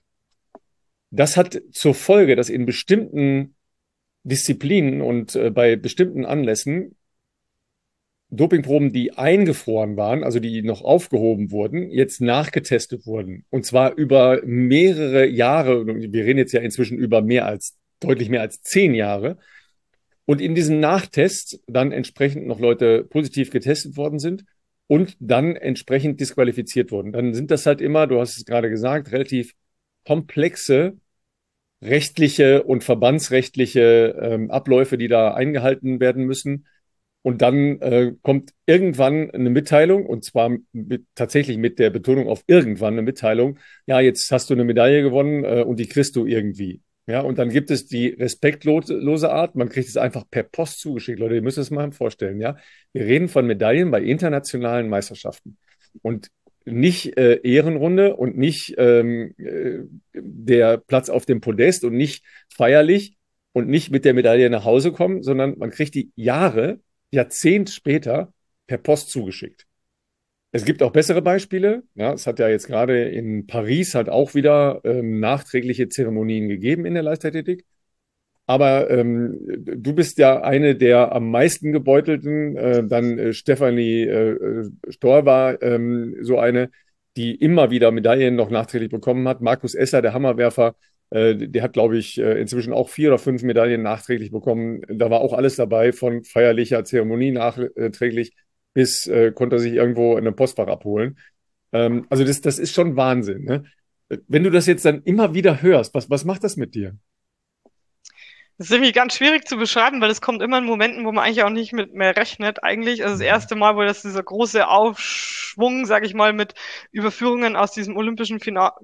Das hat zur Folge, dass in bestimmten Disziplinen und bei bestimmten Anlässen Dopingproben, die eingefroren waren, also die noch aufgehoben wurden, jetzt nachgetestet wurden. Und zwar über mehrere Jahre. Wir reden jetzt ja inzwischen über deutlich mehr als 10 Jahre. Und in diesen Nachtests dann entsprechend noch Leute positiv getestet worden sind und dann entsprechend disqualifiziert wurden. Dann sind das halt immer, du hast es gerade gesagt, relativ komplexe rechtliche und verbandsrechtliche Abläufe, die da eingehalten werden müssen. Und dann kommt irgendwann eine Mitteilung, und zwar tatsächlich mit der Betonung auf irgendwann eine Mitteilung, ja, jetzt hast du eine Medaille gewonnen und die kriegst du irgendwie. Ja, und dann gibt es die respektlose Art, man kriegt es einfach per Post zugeschickt. Leute, ihr müsst es mal vorstellen, ja. Wir reden von Medaillen bei internationalen Meisterschaften. Und nicht Ehrenrunde und nicht der Platz auf dem Podest und nicht feierlich und nicht mit der Medaille nach Hause kommen, sondern man kriegt die Jahrzehnte später per Post zugeschickt. Es gibt auch bessere Beispiele. Ja, es hat ja jetzt gerade in Paris halt auch wieder nachträgliche Zeremonien gegeben in der Leichtathletik. Aber du bist ja eine der am meisten gebeutelten. Dann Stefanie Stoll war so eine, die immer wieder Medaillen noch nachträglich bekommen hat. Markus Esser, der Hammerwerfer, der hat, glaube ich, inzwischen auch 4 oder 5 Medaillen nachträglich bekommen. Da war auch alles dabei, von feierlicher Zeremonie nachträglich bis konnte er sich irgendwo in einem Postfach abholen. Also das ist schon Wahnsinn, ne? Wenn du das jetzt dann immer wieder hörst, was macht das mit dir? Das ist irgendwie ganz schwierig zu beschreiben, weil es kommt immer in Momenten, wo man eigentlich auch nicht mit mehr rechnet. Eigentlich, also das erste Mal, wo das dieser große Aufschwung, sage ich mal, mit Überführungen aus diesem olympischen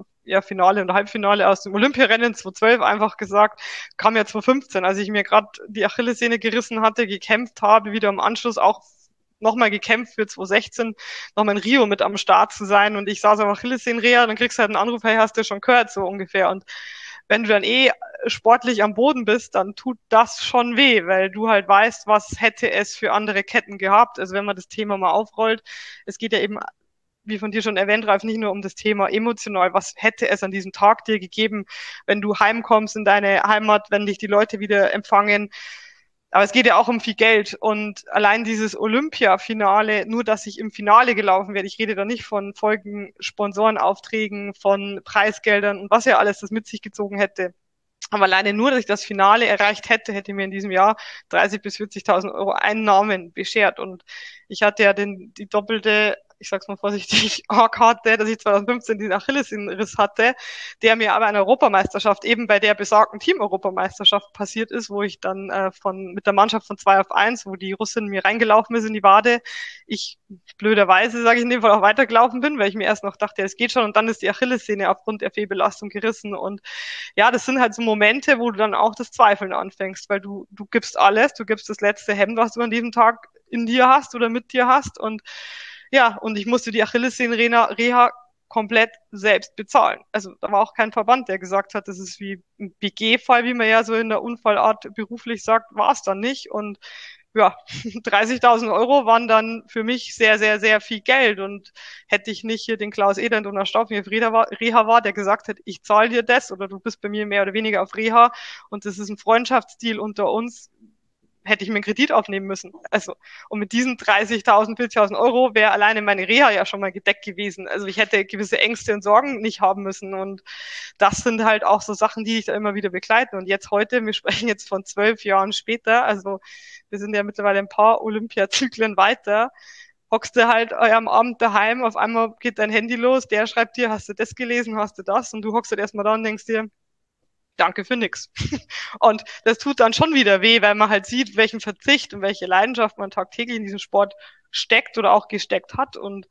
Finale und Halbfinale aus dem Olympiarennen 2012 einfach gesagt, kam ja 2015, als ich mir gerade die Achillessehne gerissen hatte, gekämpft habe, wieder im Anschluss auch nochmal gekämpft für 2016, nochmal in Rio mit am Start zu sein und ich saß auf Achillessehnenreha, dann kriegst du halt einen Anruf, hey, hast du schon gehört, so ungefähr. Und wenn du dann sportlich am Boden bist, dann tut das schon weh, weil du halt weißt, was hätte es für andere Ketten gehabt. Also wenn man das Thema mal aufrollt, es geht ja eben, wie von dir schon erwähnt, Ralf, nicht nur um das Thema emotional, was hätte es an diesem Tag dir gegeben, wenn du heimkommst in deine Heimat, wenn dich die Leute wieder empfangen. Aber es geht ja auch um viel Geld und allein dieses Olympia-Finale, nur dass ich im Finale gelaufen werde, ich rede da nicht von Folgen Sponsorenaufträgen, von Preisgeldern und was ja alles das mit sich gezogen hätte. Aber alleine nur, dass ich das Finale erreicht hätte, hätte mir in diesem Jahr 30.000 bis 40.000 Euro Einnahmen beschert. Und ich hatte ja die doppelte, ich sag's mal vorsichtig, A-Karte, dass ich 2015 den Achillessehnenriss hatte, der mir aber an der Europameisterschaft, eben bei der besagten Team-Europameisterschaft passiert ist, wo ich dann mit der Mannschaft von 2 auf 1, wo die Russin mir reingelaufen ist in die Wade, ich blöderweise, sage ich in dem Fall, auch weitergelaufen bin, weil ich mir erst noch dachte, ja, es geht schon und dann ist die Achillessehne aufgrund der Fehlbelastung gerissen und ja, das sind halt so Momente, wo du dann auch das Zweifeln anfängst, weil du gibst alles, du gibst das letzte Hemd, was du an diesem Tag in dir hast oder mit dir hast und ja, und ich musste die Achillessehnenreha komplett selbst bezahlen. Also da war auch kein Verband, der gesagt hat, das ist wie ein BG-Fall, wie man ja so in der Unfallart beruflich sagt, war es dann nicht. Und ja, 30.000 Euro waren dann für mich sehr, sehr, sehr viel Geld. Und hätte ich nicht hier den Klaus Edend und der Staufmir Reha war, der gesagt hat, ich zahle dir das oder du bist bei mir mehr oder weniger auf Reha und das ist ein Freundschaftsdeal unter uns, hätte ich mir einen Kredit aufnehmen müssen. Also, und mit diesen 30.000, 40.000 Euro wäre alleine meine Reha ja schon mal gedeckt gewesen. Also ich hätte gewisse Ängste und Sorgen nicht haben müssen. Und das sind halt auch so Sachen, die dich da immer wieder begleiten. Und jetzt heute, wir sprechen jetzt von 12 Jahren später, also wir sind ja mittlerweile ein paar Olympiazyklen weiter, hockst du halt am Abend daheim, auf einmal geht dein Handy los, der schreibt dir, hast du das gelesen, hast du das? Und du hockst halt erstmal da und denkst dir, danke für nix. Und das tut dann schon wieder weh, weil man halt sieht, welchen Verzicht und welche Leidenschaft man tagtäglich in diesen Sport steckt oder auch gesteckt hat. Und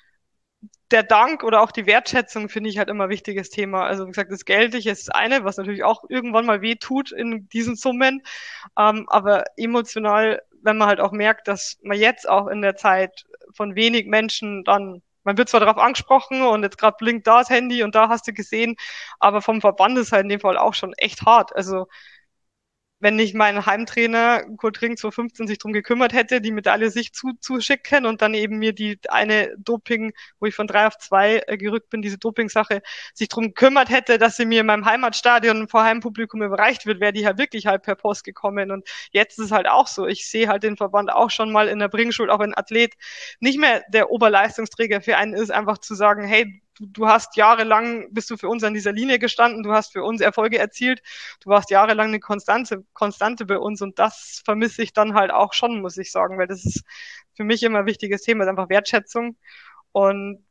der Dank oder auch die Wertschätzung finde ich halt immer ein wichtiges Thema. Also wie gesagt, das Geldliche ist das eine, was natürlich auch irgendwann mal weh tut in diesen Summen. Aber emotional, wenn man halt auch merkt, dass man jetzt auch in der Zeit von wenig Menschen dann, man wird zwar darauf angesprochen und jetzt gerade blinkt da das Handy und da hast du gesehen, aber vom Verband ist halt in dem Fall auch schon echt hart. Also wenn nicht mein Heimtrainer Kurt Ring 2015 sich drum gekümmert hätte, die Medaille sich zuschicken und dann eben mir die eine Doping, wo ich von 3 auf 2 gerückt bin, diese Doping-Sache, sich drum gekümmert hätte, dass sie mir in meinem Heimatstadion vor Heimpublikum überreicht wird, wäre die halt wirklich halt per Post gekommen. Und jetzt ist es halt auch so. Ich sehe halt den Verband auch schon mal in der Bringschuld, auch wenn ein Athlet nicht mehr der Oberleistungsträger für einen ist, einfach zu sagen, hey, du hast jahrelang, bist du für uns an dieser Linie gestanden, du hast für uns Erfolge erzielt, du warst jahrelang eine Konstante bei uns und das vermisse ich dann halt auch schon, muss ich sagen, weil das ist für mich immer ein wichtiges Thema, ist einfach Wertschätzung und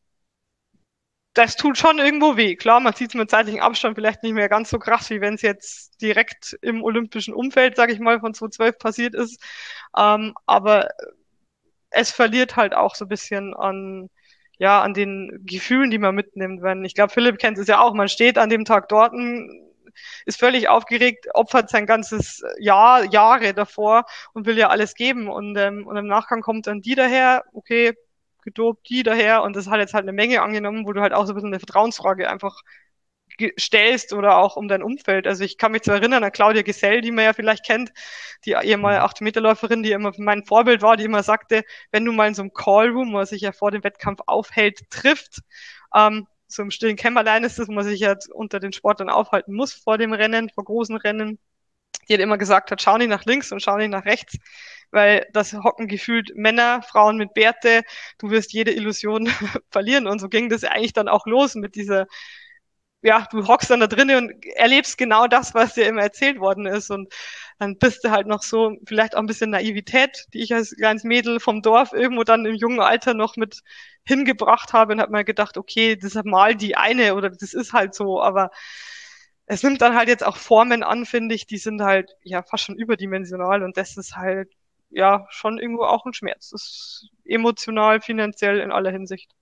das tut schon irgendwo weh. Klar, man sieht es mit zeitlichem Abstand vielleicht nicht mehr ganz so krass, wie wenn es jetzt direkt im olympischen Umfeld, sage ich mal, von 2012 passiert ist. Aber es verliert halt auch so ein bisschen an den Gefühlen, die man mitnimmt. Wenn, ich glaube, Philipp kennt es ja auch, man steht an dem Tag dort, ist völlig aufgeregt, opfert sein ganzes Jahre davor und will ja alles geben. Und im Nachgang kommt dann die daher, okay, gedopt, die daher und das hat jetzt halt eine Menge angenommen, wo du halt auch so ein bisschen eine Vertrauensfrage einfach stellst oder auch um dein Umfeld. Also ich kann mich zwar erinnern an Claudia Gesell, die man ja vielleicht kennt, die ehemalige 8-Meter-Läuferin, die immer mein Vorbild war, die immer sagte, wenn du mal in so einem Callroom, wo man sich ja vor dem Wettkampf aufhält, trifft, so im stillen Kämmerlein ist das, wo man sich ja unter den Sportlern aufhalten muss vor dem Rennen, vor großen Rennen, die hat immer gesagt hat, schau nicht nach links und schau nicht nach rechts, weil das hocken gefühlt Männer, Frauen mit Bärte, du wirst jede Illusion verlieren. Und so ging das eigentlich dann auch los mit dieser, ja, du hockst dann da drinnen und erlebst genau das, was dir immer erzählt worden ist. Und dann bist du halt noch so, vielleicht auch ein bisschen Naivität, die ich als kleines Mädel vom Dorf irgendwo dann im jungen Alter noch mit hingebracht habe und habe mir gedacht, okay, das ist mal die eine oder das ist halt so, aber es nimmt dann halt jetzt auch Formen an, finde ich, die sind halt ja fast schon überdimensional und das ist halt ja schon irgendwo auch ein Schmerz. Das ist emotional, finanziell in aller Hinsicht.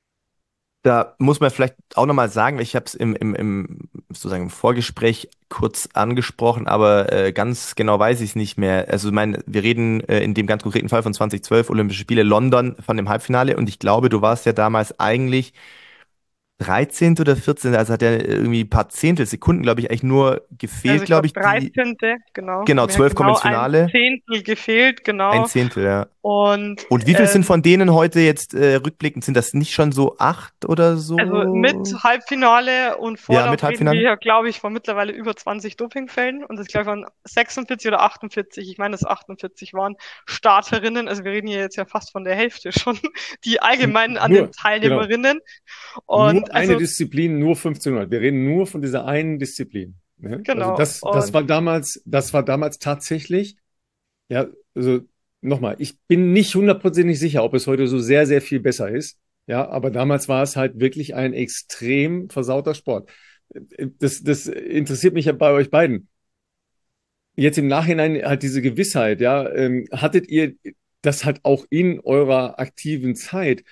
Da muss man vielleicht auch nochmal sagen, ich habe es sozusagen im Vorgespräch kurz angesprochen, aber ganz genau weiß ich es nicht mehr. Also ich meine, wir reden in dem ganz konkreten Fall von 2012 Olympische Spiele London von dem Halbfinale und ich glaube, du warst ja damals eigentlich 13. oder 14. Also hat er irgendwie ein paar Zehntelsekunden, glaube ich, eigentlich nur gefehlt, Also ich glaube glaube ich. 13. Genau. Genau, 12 kommen ins Finale. Ein Zehntel gefehlt, genau. Ein Zehntel, ja. Und wie viel sind von denen heute jetzt rückblickend? Sind das nicht schon so 8 oder so? Also mit Halbfinale und Vorlauf mit reden Halbfinale? wir ja, glaube ich, von mittlerweile über 20 Dopingfällen. Und das glaube ich von 46 oder 48. Ich meine, es 48 waren Starterinnen. Also wir reden hier jetzt ja fast von der Hälfte schon, die allgemein an den Teilnehmerinnen. Genau. Und nur eine Disziplin, nur 1500. Wir reden nur von dieser einen Disziplin. Ne? Genau. Also das war damals tatsächlich, ja, also nochmal, ich bin nicht hundertprozentig sicher, ob es heute so sehr, sehr viel besser ist. Ja, aber damals war es halt wirklich ein extrem versauter Sport. Das interessiert mich ja bei euch beiden. Jetzt im Nachhinein halt diese Gewissheit, ja, hattet ihr das halt auch in eurer aktiven Zeit?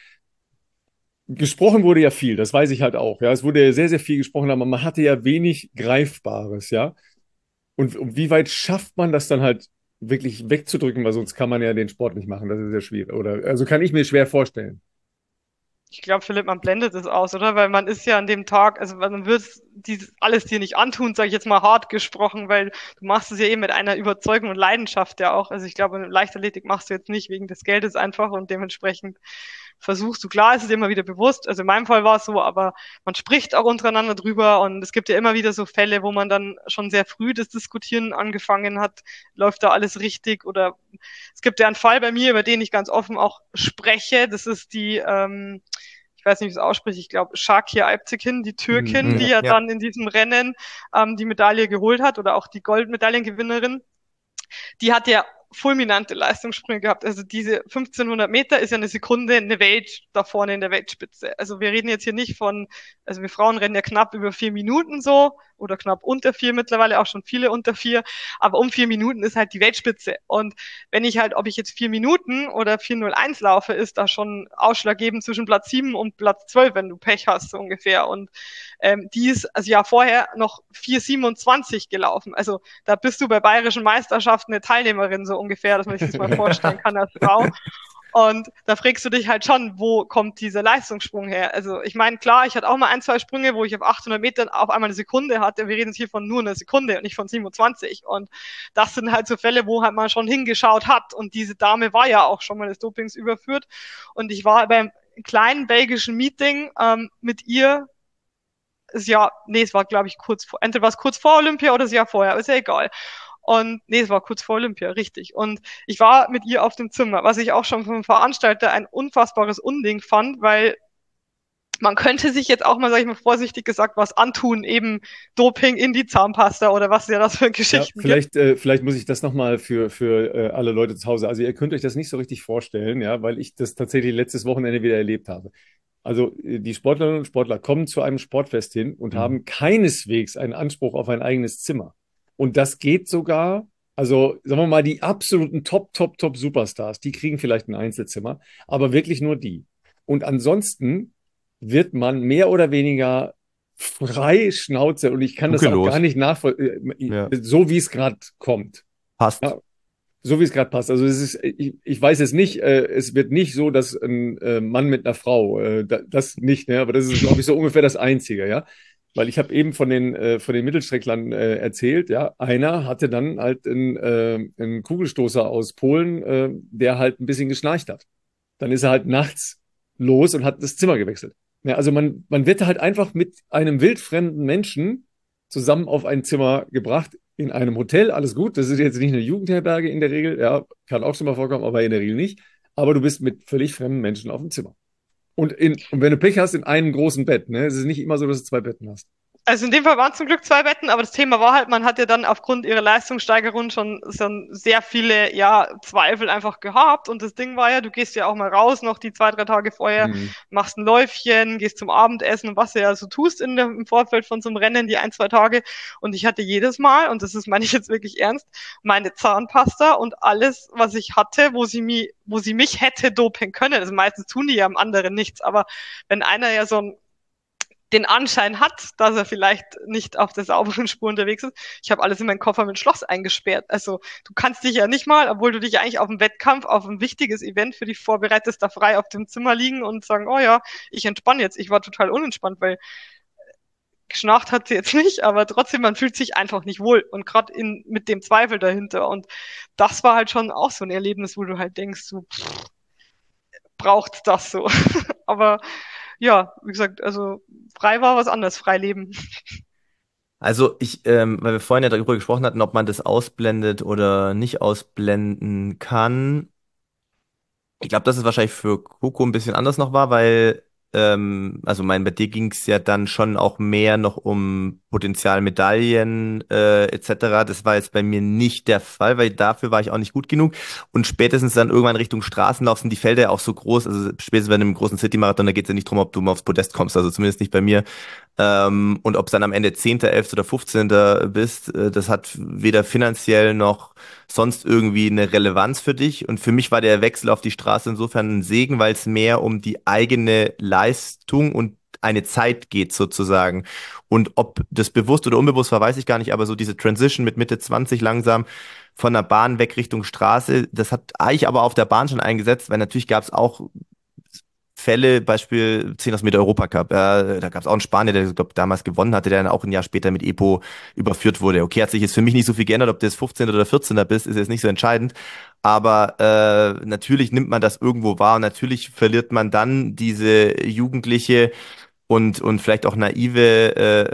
Gesprochen wurde ja viel, das weiß ich halt auch. Ja, es wurde ja sehr, sehr viel gesprochen, aber man hatte ja wenig Greifbares, ja. Und wie weit schafft man das dann halt wirklich wegzudrücken, weil sonst kann man ja den Sport nicht machen. Das ist ja schwierig. Oder also kann ich mir schwer vorstellen. Ich glaube, Philipp, man blendet es aus, oder? Weil man ist ja an dem Tag, also man wird dieses alles dir nicht antun, sage ich jetzt mal hart gesprochen, weil du machst es ja eben mit einer Überzeugung und Leidenschaft ja auch. Also ich glaube, eine Leichtathletik machst du jetzt nicht wegen des Geldes einfach und dementsprechend versuchst du, klar, ist es dir immer wieder bewusst. Also in meinem Fall war es so, aber man spricht auch untereinander drüber und es gibt ja immer wieder so Fälle, wo man dann schon sehr früh das Diskutieren angefangen hat, läuft da alles richtig oder es gibt ja einen Fall bei mir, über den ich ganz offen auch spreche. Das ist die, ich weiß nicht, wie es ausspricht, ich glaube, Şakir Alptekin, die Türkin, die ja dann in diesem Rennen die Medaille geholt hat oder auch die Goldmedaillengewinnerin. Die hat ja fulminante Leistungssprünge gehabt. Also diese 1500 Meter ist ja eine Sekunde eine Welt da vorne in der Weltspitze. Also wir reden jetzt hier nicht von, also wir Frauen rennen ja knapp über 4 Minuten so oder knapp unter 4 mittlerweile, auch schon viele unter 4. Aber um 4 Minuten ist halt die Weltspitze. Und wenn ich halt, ob ich jetzt 4 Minuten oder 4:01 laufe, ist da schon ausschlaggebend zwischen Platz 7 und Platz 12, wenn du Pech hast, so ungefähr. Und die ist also ja vorher noch 4:27 gelaufen. Also da bist du bei bayerischen Meisterschaften eine Teilnehmerin so ungefähr, dass man sich das mal vorstellen kann als Frau. Und da fragst du dich halt schon, wo kommt dieser Leistungssprung her? Also ich meine, klar, ich hatte auch mal 1, 2 Sprünge, wo ich auf 800 Metern auf einmal eine Sekunde hatte. Wir reden jetzt hier von nur einer Sekunde und nicht von 27. Und das sind halt so Fälle, wo halt man schon hingeschaut hat. Und diese Dame war ja auch schon mal des Dopings überführt. Und ich war beim kleinen belgischen Meeting mit ihr. Es war, glaube ich, entweder war es kurz vor Olympia oder das Jahr vorher, ist ja egal. Und es war kurz vor Olympia, richtig. Und ich war mit ihr auf dem Zimmer, was ich auch schon vom Veranstalter ein unfassbares Unding fand, weil man könnte sich jetzt auch mal, sag ich mal, vorsichtig gesagt, was antun, eben Doping in die Zahnpasta oder was ja das für Geschichten gibt. Vielleicht muss ich das nochmal für alle Leute zu Hause, also ihr könnt euch das nicht so richtig vorstellen, ja, weil ich das tatsächlich letztes Wochenende wieder erlebt habe. Also die Sportlerinnen und Sportler kommen zu einem Sportfest hin und haben keineswegs einen Anspruch auf ein eigenes Zimmer. Und das geht sogar, also sagen wir mal, die absoluten Top Superstars, die kriegen vielleicht ein Einzelzimmer, aber wirklich nur die. Und ansonsten wird man mehr oder weniger frei Schnauze und ich kann das auch gar nicht nachvollziehen, so wie es gerade kommt. Passt. Ja, so wie es gerade passt. Also es ist, ich weiß es nicht, es wird nicht so, dass ein Mann mit einer Frau, das nicht, ne? Aber das ist, glaube ich, so ungefähr das Einzige, ja. Weil ich habe eben von den Mittelstrecklern erzählt, ja. Einer hatte dann halt einen Kugelstoßer aus Polen, der halt ein bisschen geschnarcht hat. Dann ist er halt nachts los und hat das Zimmer gewechselt. Ja, also man wird halt einfach mit einem wildfremden Menschen zusammen auf ein Zimmer gebracht, in einem Hotel, alles gut. Das ist jetzt nicht eine Jugendherberge in der Regel, ja, kann auch schon mal vorkommen, aber in der Regel nicht. Aber du bist mit völlig fremden Menschen auf dem Zimmer. Und wenn du Pech hast, in einem großen Bett, ne? Es ist nicht immer so, dass du zwei Betten hast. Also in dem Fall waren es zum Glück 2 Betten, aber das Thema war halt, man hat ja dann aufgrund ihrer Leistungssteigerung schon sehr viele, ja, Zweifel einfach gehabt. Und das Ding war ja, du gehst ja auch mal raus, noch die 2, 3 Tage vorher, Mhm. machst ein Läufchen, gehst zum Abendessen und was du ja so tust im Vorfeld von so einem Rennen, die 1, 2 Tage. Und ich hatte jedes Mal, und das ist, meine ich jetzt wirklich ernst, meine Zahnpasta und alles, was ich hatte, wo sie mich hätte dopen können. Also meistens tun die ja am anderen nichts, aber wenn einer ja so ein den Anschein hat, dass er vielleicht nicht auf der sauberen Spur unterwegs ist. Ich habe alles in meinen Koffer mit Schloss eingesperrt. Also du kannst dich ja nicht mal, obwohl du dich eigentlich auf einen Wettkampf, auf ein wichtiges Event für dich vorbereitest, da frei auf dem Zimmer liegen und sagen, oh ja, ich entspanne jetzt. Ich war total unentspannt, weil geschnarcht hat sie jetzt nicht, aber trotzdem, man fühlt sich einfach nicht wohl. Und gerade mit dem Zweifel dahinter. Und das war halt schon auch so ein Erlebnis, wo du halt denkst, so, braucht das so. Aber ja, wie gesagt, also frei war was anderes, frei leben. Also weil wir vorhin ja darüber gesprochen hatten, ob man das ausblendet oder nicht ausblenden kann. Ich glaube, dass es wahrscheinlich für Coco ein bisschen anders noch war, weil, also bei dir ging es ja dann schon auch mehr noch um Potenzialmedaillen etc. Das war jetzt bei mir nicht der Fall, weil dafür war ich auch nicht gut genug. Und spätestens dann irgendwann Richtung Straßenlauf sind die Felder ja auch so groß, also spätestens bei einem großen City-Marathon, da geht es ja nicht drum, ob du mal aufs Podest kommst, also zumindest nicht bei mir. Und ob es dann am Ende 10., 11. oder 15. bist, das hat weder finanziell noch sonst irgendwie eine Relevanz für dich. Und für mich war der Wechsel auf die Straße insofern ein Segen, weil es mehr um die eigene Leistung und eine Zeit geht sozusagen. Und ob das bewusst oder unbewusst war, weiß ich gar nicht, aber so diese Transition mit Mitte 20 langsam von der Bahn weg Richtung Straße, das hat eigentlich aber auf der Bahn schon eingesetzt, weil natürlich gab es auch Fälle, Beispiel 10 Meter Europacup. Da gab es auch einen Spanier, der glaub, damals gewonnen hatte, der dann auch ein Jahr später mit EPO überführt wurde. Okay, hat sich jetzt für mich nicht so viel geändert, ob du jetzt 15. oder 14. bist, ist jetzt nicht so entscheidend. Aber natürlich nimmt man das irgendwo wahr und natürlich verliert man dann diese jugendliche und vielleicht auch naive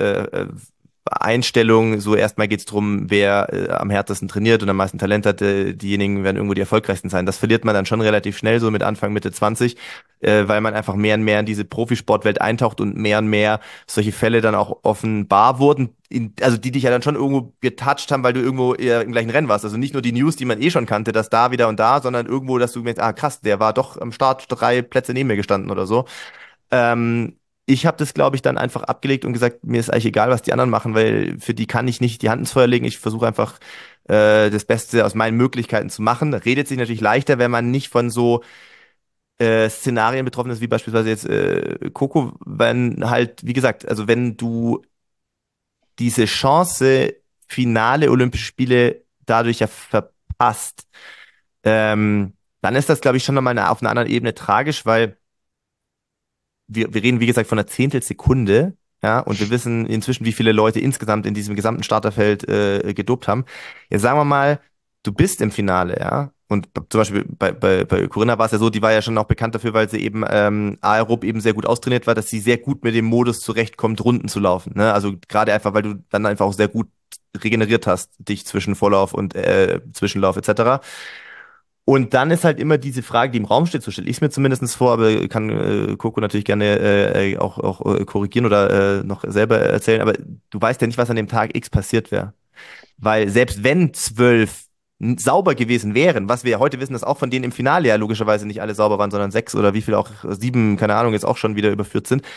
Einstellung, so erstmal geht's drum, wer am härtesten trainiert und am meisten Talent hat, diejenigen werden irgendwo die erfolgreichsten sein. Das verliert man dann schon relativ schnell, so mit Anfang, Mitte 20, weil man einfach mehr und mehr in diese Profisportwelt eintaucht und mehr solche Fälle dann auch offenbar wurden, also die dich ja dann schon irgendwo getoucht haben, weil du irgendwo eher im gleichen Rennen warst. Also nicht nur die News, die man eh schon kannte, dass da wieder und da, sondern irgendwo, dass du merkst, ah krass, der war doch am Start 3 Plätze neben mir gestanden oder so. Ich habe das, glaube ich, dann einfach abgelegt und gesagt, mir ist eigentlich egal, was die anderen machen, weil für die kann ich nicht die Hand ins Feuer legen. Ich versuche einfach das Beste aus meinen Möglichkeiten zu machen. Redet sich natürlich leichter, wenn man nicht von so Szenarien betroffen ist, wie beispielsweise jetzt Coco, wenn halt, wie gesagt, also wenn du diese Chance, Finale Olympische Spiele dadurch ja verpasst, dann ist das, glaube ich, schon nochmal auf einer anderen Ebene tragisch, weil wir reden, wie gesagt, von einer Zehntelsekunde, ja, und wir wissen inzwischen, wie viele Leute insgesamt in diesem gesamten Starterfeld gedopt haben. Jetzt sagen wir mal, du bist im Finale, ja. Und zum Beispiel bei Corinna war es ja so, die war ja schon auch bekannt dafür, weil sie eben aerob eben sehr gut austrainiert war, dass sie sehr gut mit dem Modus zurechtkommt, Runden zu laufen. Ne? Also gerade einfach, weil du dann einfach auch sehr gut regeneriert hast, dich zwischen Vorlauf und Zwischenlauf etc. Und dann ist halt immer diese Frage, die im Raum steht, so stelle ich es mir zumindest vor, aber kann Coco natürlich gerne auch korrigieren oder noch selber erzählen, aber du weißt ja nicht, was an dem Tag X passiert wäre. Weil selbst wenn 12 sauber gewesen wären, was wir ja heute wissen, dass auch von denen im Finale ja logischerweise nicht alle sauber waren, sondern 6 oder wie viel auch, 7, keine Ahnung, jetzt auch schon wieder überführt sind,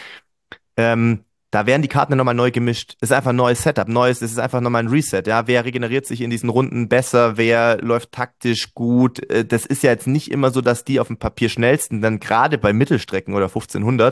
da werden die Karten dann nochmal neu gemischt. Es ist einfach ein neues Setup, es ist einfach nochmal ein Reset. Ja, wer regeneriert sich in diesen Runden besser, wer läuft taktisch gut. Das ist ja jetzt nicht immer so, dass die auf dem Papier schnellsten, dann gerade bei Mittelstrecken oder 1500,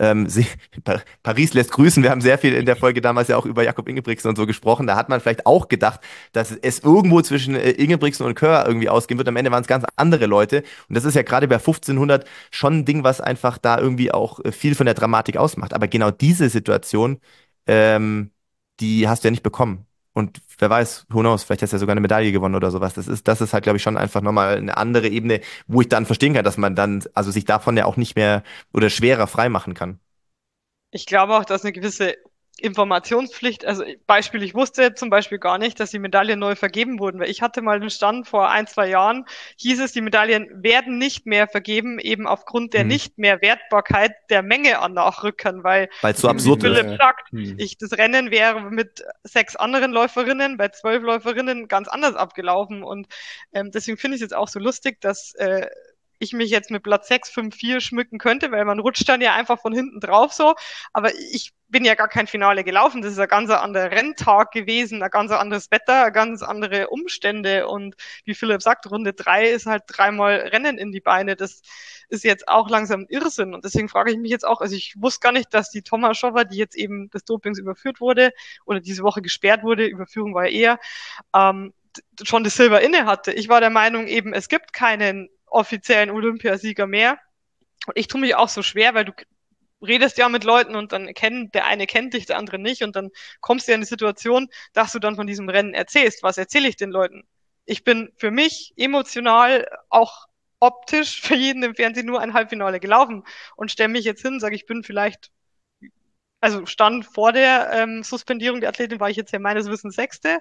Paris lässt grüßen. Wir haben sehr viel in der Folge damals ja auch über Jakob Ingebrigtsen und so gesprochen. Da hat man vielleicht auch gedacht, dass es irgendwo zwischen Ingebrigtsen und Kerr irgendwie ausgehen wird. Am Ende waren es ganz andere Leute. Und das ist ja gerade bei 1500 schon ein Ding, was einfach da irgendwie auch viel von der Dramatik ausmacht. Aber genau diese Situation die hast du ja nicht bekommen. Und wer weiß, who knows, vielleicht hast du ja sogar eine Medaille gewonnen oder sowas. Das ist halt, glaube ich, schon einfach nochmal eine andere Ebene, wo ich dann verstehen kann, dass man dann, also sich davon ja auch nicht mehr oder schwerer frei machen kann. Ich glaube auch, dass eine gewisse Informationspflicht, also Beispiel, ich wusste zum Beispiel gar nicht, dass die Medaillen neu vergeben wurden, weil ich hatte mal den Stand vor 1, 2 Jahren, hieß es, die Medaillen werden nicht mehr vergeben, eben aufgrund der Hm. nicht mehr Wertbarkeit der Menge an Nachrückern, weil, Weil es so wie absurd Philipp ist. sagt, Hm. das Rennen wäre mit 6 anderen Läuferinnen, bei 12 Läuferinnen ganz anders abgelaufen und deswegen finde ich es jetzt auch so lustig, dass ich mich jetzt mit Platz 6, 5, 4 schmücken könnte, weil man rutscht dann ja einfach von hinten drauf so. Aber ich bin ja gar kein Finale gelaufen. Das ist ein ganz anderer Renntag gewesen, ein ganz anderes Wetter, ganz andere Umstände. Und wie Philipp sagt, Runde 3 ist halt 3-mal Rennen in die Beine. Das ist jetzt auch langsam Irrsinn. Und deswegen frage ich mich jetzt auch, also ich wusste gar nicht, dass die Tomaschowa, die jetzt eben des Dopings überführt wurde oder diese Woche gesperrt wurde, Überführung war ja eher, schon das Silber inne hatte. Ich war der Meinung eben, es gibt keinen offiziellen Olympiasieger mehr. Und ich tue mich auch so schwer, weil du redest ja mit Leuten und dann der eine kennt dich, der andere nicht und dann kommst du ja in die Situation, dass du dann von diesem Rennen erzählst. Was erzähle ich den Leuten? Ich bin für mich emotional auch optisch für jeden im Fernsehen nur ein Halbfinale gelaufen und stelle mich jetzt hin, sage ich bin vielleicht, also stand vor der Suspendierung der Athletin, war ich jetzt ja meines Wissens Sechste.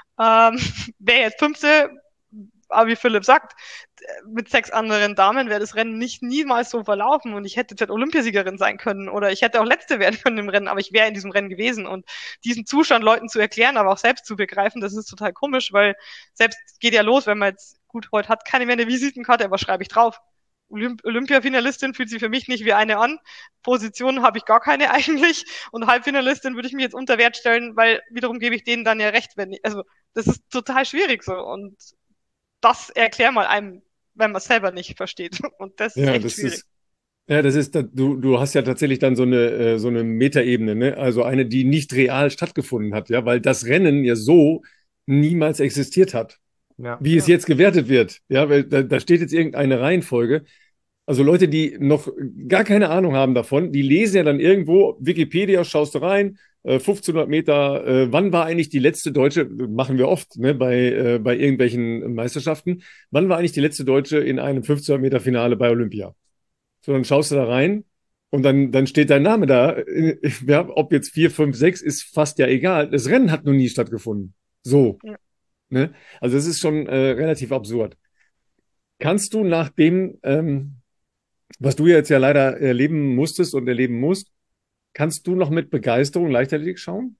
Wäre jetzt Fünfte, aber wie Philipp sagt, mit 6 anderen Damen wäre das Rennen nicht niemals so verlaufen und ich hätte jetzt Olympiasiegerin sein können oder ich hätte auch Letzte werden können im Rennen, aber ich wäre in diesem Rennen gewesen und diesen Zustand Leuten zu erklären, aber auch selbst zu begreifen, das ist total komisch, weil selbst geht ja los, wenn man jetzt, gut, heute hat keine mehr eine Visitenkarte, aber schreibe ich drauf. Olympiafinalistin fühlt sich für mich nicht wie eine an. Position habe ich gar keine eigentlich. Und Halbfinalistin würde ich mich jetzt unter Wert stellen, weil wiederum gebe ich denen dann ja recht, wenn ich, also das ist total schwierig so. Und das erklär mal einem, wenn man es selber nicht versteht. Und das ist Ja, echt das schwierig. ist, ja, das ist, du hast ja tatsächlich dann so eine Metaebene, ne? Also eine, die nicht real stattgefunden hat, ja, weil das Rennen ja so niemals existiert hat, Ja. wie es Ja. jetzt gewertet wird. Ja, weil da steht jetzt irgendeine Reihenfolge. Also Leute, die noch gar keine Ahnung haben davon, die lesen ja dann irgendwo Wikipedia, schaust du rein, 1500 Meter, wann war eigentlich die letzte Deutsche, machen wir oft, ne, bei irgendwelchen Meisterschaften, wann war eigentlich die letzte Deutsche in einem 1500 Meter Finale bei Olympia? So, dann schaust du da rein und dann steht dein Name da. Ja, ob jetzt 4, 5, 6 ist fast ja egal. Das Rennen hat noch nie stattgefunden. So, Ja. ne? Also es ist schon relativ absurd. Kannst du nach dem, was du jetzt ja leider erleben musstest und erleben musst, kannst du noch mit Begeisterung Leichtathletik schauen?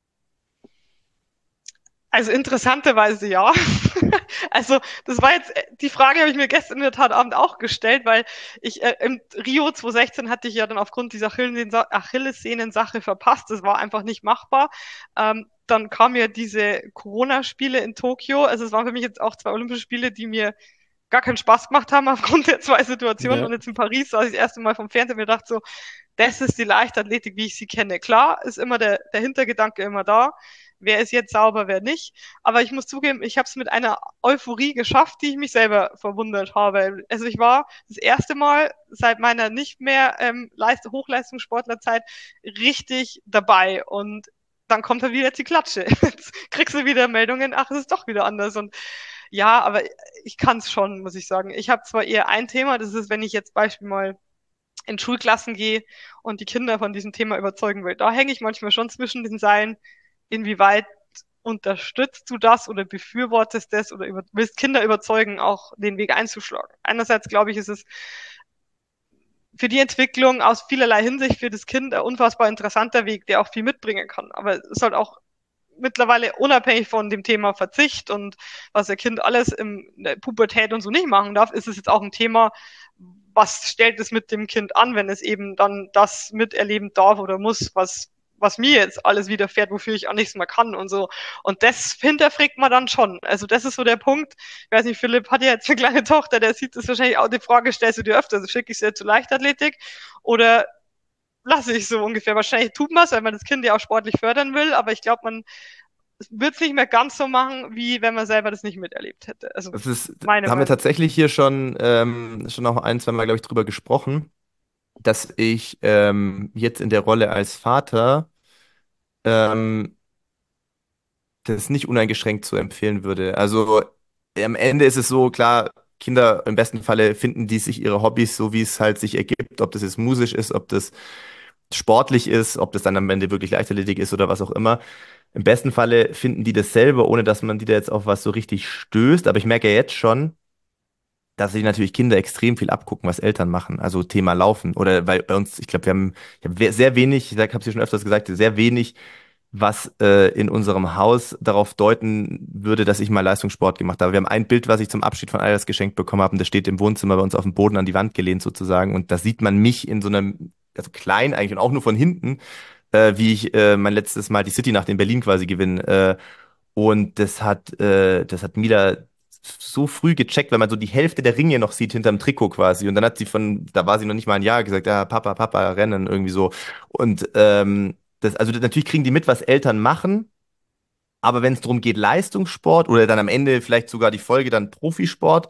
Also interessanterweise ja. Also das war jetzt, die Frage habe ich mir gestern in der Tat Abend auch gestellt, weil ich im Rio 2016 hatte ich ja dann aufgrund dieser Achillessehnen-Sache verpasst. Das war einfach nicht machbar. Dann kamen ja diese Corona-Spiele in Tokio. Also es waren für mich jetzt auch 2 Olympische Spiele, die mir gar keinen Spaß gemacht haben aufgrund der 2 Situationen. Ja, Und jetzt in Paris saß ich das erste Mal vom Fernseher und mir dachte so, das ist die Leichtathletik, wie ich sie kenne. Klar, ist immer der Hintergedanke immer da. Wer ist jetzt sauber, wer nicht. Aber ich muss zugeben, ich habe es mit einer Euphorie geschafft, die ich mich selber verwundert habe. Also ich war das erste Mal seit meiner nicht mehr Hochleistungssportlerzeit richtig dabei. Und dann kommt dann wieder die Klatsche. Jetzt kriegst du wieder Meldungen, ach, es ist doch wieder anders. Und ja, aber ich kann es schon, muss ich sagen. Ich habe zwar eher ein Thema, das ist, wenn ich jetzt Beispiel mal in Schulklassen gehe und die Kinder von diesem Thema überzeugen will. Da hänge ich manchmal schon zwischen den Seilen, inwieweit unterstützt du das oder befürwortest das oder willst Kinder überzeugen, auch den Weg einzuschlagen. Einerseits glaube ich, ist es für die Entwicklung aus vielerlei Hinsicht für das Kind ein unfassbar interessanter Weg, der auch viel mitbringen kann. Aber es ist halt auch mittlerweile unabhängig von dem Thema Verzicht und was der Kind alles in der Pubertät und so nicht machen darf, ist es jetzt auch ein Thema, was stellt es mit dem Kind an, wenn es eben dann das miterleben darf oder muss, was mir jetzt alles widerfährt, wofür ich auch nichts mehr kann und so. Und das hinterfragt man dann schon. Also das ist so der Punkt. Ich weiß nicht, Philipp hat ja jetzt eine kleine Tochter, der sieht das wahrscheinlich auch, die Frage stellst du dir öfter, also schicke ich sie zur Leichtathletik oder lasse ich so ungefähr. Wahrscheinlich tut man es, weil man das Kind ja auch sportlich fördern will, aber ich glaube, man wird es nicht mehr ganz so machen, wie wenn man selber das nicht miterlebt hätte. Also Da meine haben wir Meinung. tatsächlich hier schon auch ein, zwei Mal, glaube ich, drüber gesprochen, dass ich jetzt in der Rolle als Vater ähm, das nicht uneingeschränkt so empfehlen würde. Also am Ende ist es so, klar, Kinder im besten Falle finden die sich ihre Hobbys so, wie es halt sich ergibt, ob das jetzt musisch ist, ob das sportlich ist, ob das dann am Ende wirklich Leichtathletik ist oder was auch immer. Im besten Falle finden die das selber, ohne dass man die da jetzt auf was so richtig stößt. Aber ich merke ja jetzt schon, dass sich natürlich Kinder extrem viel abgucken, was Eltern machen. Also Thema Laufen. Oder weil bei uns, ich glaube, ich hab sehr wenig, ich habe es ja schon öfters gesagt, sehr wenig, was in unserem Haus darauf deuten würde, dass ich mal Leistungssport gemacht habe. Wir haben ein Bild, was ich zum Abschied von Alias geschenkt bekommen habe, und das steht im Wohnzimmer bei uns auf dem Boden an die Wand gelehnt sozusagen. Und da sieht man mich in so einem, also klein eigentlich und auch nur von hinten, wie ich mein letztes Mal die City Nacht in Berlin quasi gewinne. Und das hat Mila so früh gecheckt, weil man so die Hälfte der Ringe noch sieht hinterm Trikot quasi. Und dann hat sie da war sie noch nicht mal ein Jahr, gesagt, ja, Papa, rennen, irgendwie so. Und also natürlich kriegen die mit, was Eltern machen, aber wenn es darum geht, Leistungssport oder dann am Ende vielleicht sogar die Folge dann Profisport,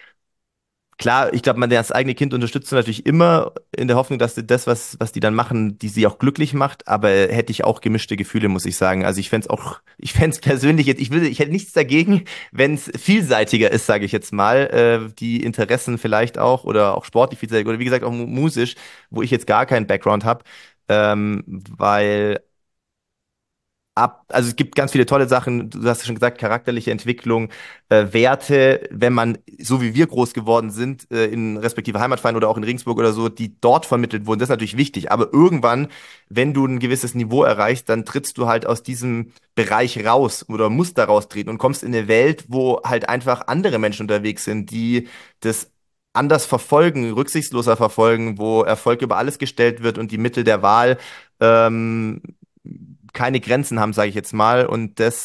klar, ich glaube, man das eigene Kind unterstützt natürlich immer in der Hoffnung, dass das, was die dann machen, die sie auch glücklich macht, aber hätte ich auch gemischte Gefühle, muss ich sagen. Also ich fände es persönlich jetzt, ich hätte nichts dagegen, wenn es vielseitiger ist, sage ich jetzt mal, die Interessen vielleicht auch oder auch sportlich vielseitig oder wie gesagt auch musisch, wo ich jetzt gar keinen Background habe, weil also es gibt ganz viele tolle Sachen, du hast ja schon gesagt, charakterliche Entwicklung, Werte, wenn man, so wie wir groß geworden sind, in respektive Heimatverein oder auch in Regensburg oder so, die dort vermittelt wurden, das ist natürlich wichtig. Aber irgendwann, wenn du ein gewisses Niveau erreichst, dann trittst du halt aus diesem Bereich raus oder musst da raustreten und kommst in eine Welt, wo halt einfach andere Menschen unterwegs sind, die das anders verfolgen, rücksichtsloser verfolgen, wo Erfolg über alles gestellt wird und die Mittel der Wahl ähm, keine Grenzen haben, sage ich jetzt mal. Und das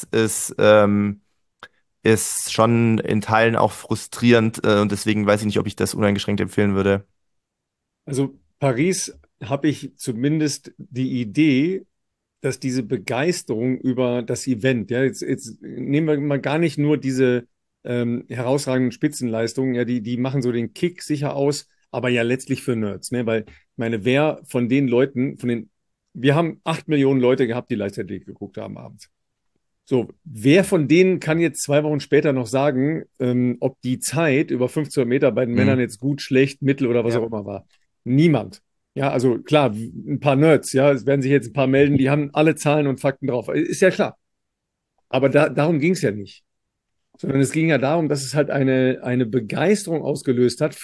ist schon in Teilen auch frustrierend. Und deswegen weiß ich nicht, ob ich das uneingeschränkt empfehlen würde. Also Paris habe ich zumindest die Idee, dass diese Begeisterung über das Event, ja, jetzt nehmen wir mal gar nicht nur diese herausragenden Spitzenleistungen, ja, die machen so den Kick sicher aus, aber ja letztlich für Nerds, ne? Weil, ich meine, wer von den Leuten, wir haben 8 Millionen Leute gehabt, die Leichtathletik geguckt haben abends. So, wer von denen kann jetzt 2 Wochen später noch sagen, ob die Zeit über 1500 Meter bei den Männern jetzt gut, schlecht, mittel oder was Ja. auch immer war? Niemand. Ja, also klar, ein paar Nerds, ja, es werden sich jetzt ein paar melden, die haben alle Zahlen und Fakten drauf. Ist ja klar. Aber darum ging es ja nicht. Sondern es ging ja darum, dass es halt eine Begeisterung ausgelöst hat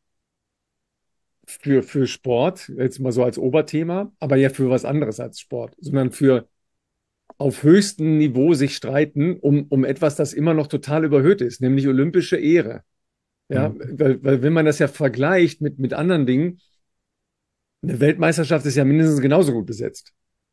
für Sport, jetzt mal so als Oberthema, aber ja für was anderes als Sport, sondern für auf höchstem Niveau sich streiten um etwas, das immer noch total überhöht ist, nämlich olympische Ehre. Ja, Mhm. weil wenn man das ja vergleicht mit anderen Dingen, eine Weltmeisterschaft ist ja mindestens genauso gut besetzt.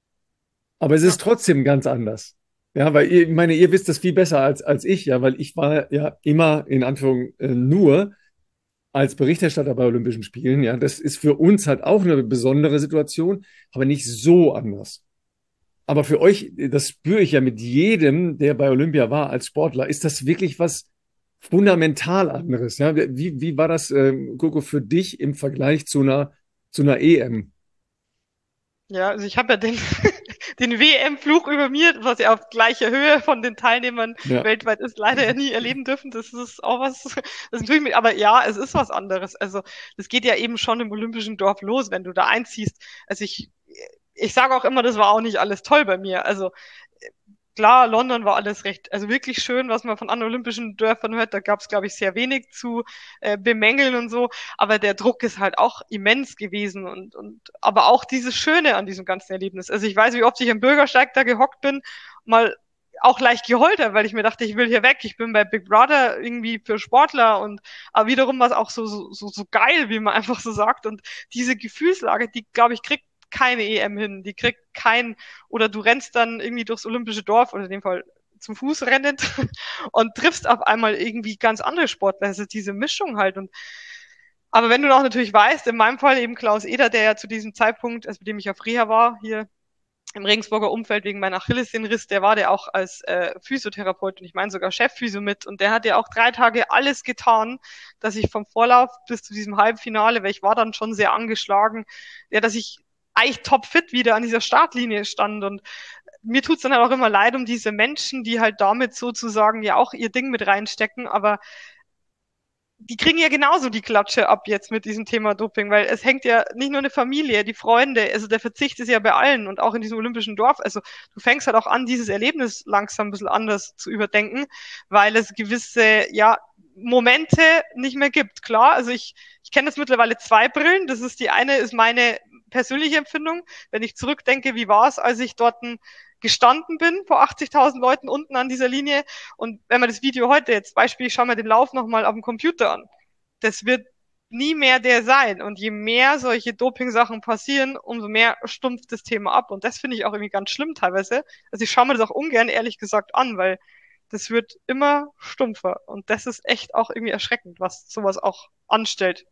Aber es Ja. ist trotzdem ganz anders. Ja, weil ich meine, ihr wisst das viel besser als ich, ja, weil ich war ja immer in Anführung nur als Berichterstatter bei Olympischen Spielen. Ja, das ist für uns halt auch eine besondere Situation, aber nicht so anders. Aber für euch, das spüre ich ja mit jedem, der bei Olympia war als Sportler, ist das wirklich was fundamental anderes. Ja, wie war das, Coco, für dich im Vergleich zu einer EM? Ja, also ich habe ja den, den WM-Fluch über mir, was ja auf gleicher Höhe von den Teilnehmern Ja. weltweit ist, leider ja nie erleben dürfen. Das ist auch was, das natürlich mit, aber ja, es ist was anderes. Also, das geht ja eben schon im olympischen Dorf los, wenn du da einziehst. Also ich sage auch immer, das war auch nicht alles toll bei mir. Also, klar, London war alles recht, also wirklich schön, was man von anderen olympischen Dörfern hört. Da gab es, glaube ich, sehr wenig zu bemängeln und so. Aber der Druck ist halt auch immens gewesen und aber auch dieses Schöne an diesem ganzen Erlebnis. Also ich weiß, wie oft ich am Bürgersteig da gehockt bin, mal auch leicht geheult habe, weil ich mir dachte, ich will hier weg. Ich bin bei Big Brother irgendwie für Sportler und aber wiederum war es auch so geil, wie man einfach so sagt. Und diese Gefühlslage, die, glaube ich, kriegt keine EM hin, die kriegt kein, oder du rennst dann irgendwie durchs olympische Dorf, oder in dem Fall zum Fuß rennend und triffst auf einmal irgendwie ganz andere Sportler. Also diese Mischung halt. Und aber wenn du auch natürlich weißt, in meinem Fall eben Klaus Eder, der ja zu diesem Zeitpunkt, als mit dem ich auf Reha war, hier im Regensburger Umfeld wegen meiner Achillessehnenriss, der war der auch als Physiotherapeut und ich meine sogar Chefphysio mit und der hat ja auch 3 Tage alles getan, dass ich vom Vorlauf bis zu diesem Halbfinale, weil ich war dann schon sehr angeschlagen, ja, dass ich eigentlich topfit wieder an dieser Startlinie stand und mir tut's dann halt auch immer leid um diese Menschen, die halt damit sozusagen ja auch ihr Ding mit reinstecken, aber die kriegen ja genauso die Klatsche ab jetzt mit diesem Thema Doping, weil es hängt ja nicht nur eine Familie, die Freunde, also der Verzicht ist ja bei allen und auch in diesem olympischen Dorf. Also du fängst halt auch an, dieses Erlebnis langsam ein bisschen anders zu überdenken, weil es gewisse, ja, Momente nicht mehr gibt. Klar, also ich kenne jetzt mittlerweile zwei Brillen. Das ist die eine, ist meine persönliche Empfindung. Wenn ich zurückdenke, wie war es, als ich dort gestanden bin vor 80.000 Leuten unten an dieser Linie. Und wenn man das Video heute jetzt, Beispiel, ich schaue mir den Lauf nochmal auf dem Computer an, das wird nie mehr der sein. Und je mehr solche Doping-Sachen passieren, umso mehr stumpft das Thema ab. Und das finde ich auch irgendwie ganz schlimm teilweise. Also ich schaue mir das auch ungern, ehrlich gesagt, an, weil das wird immer stumpfer. Und das ist echt auch irgendwie erschreckend, was sowas auch anstellt.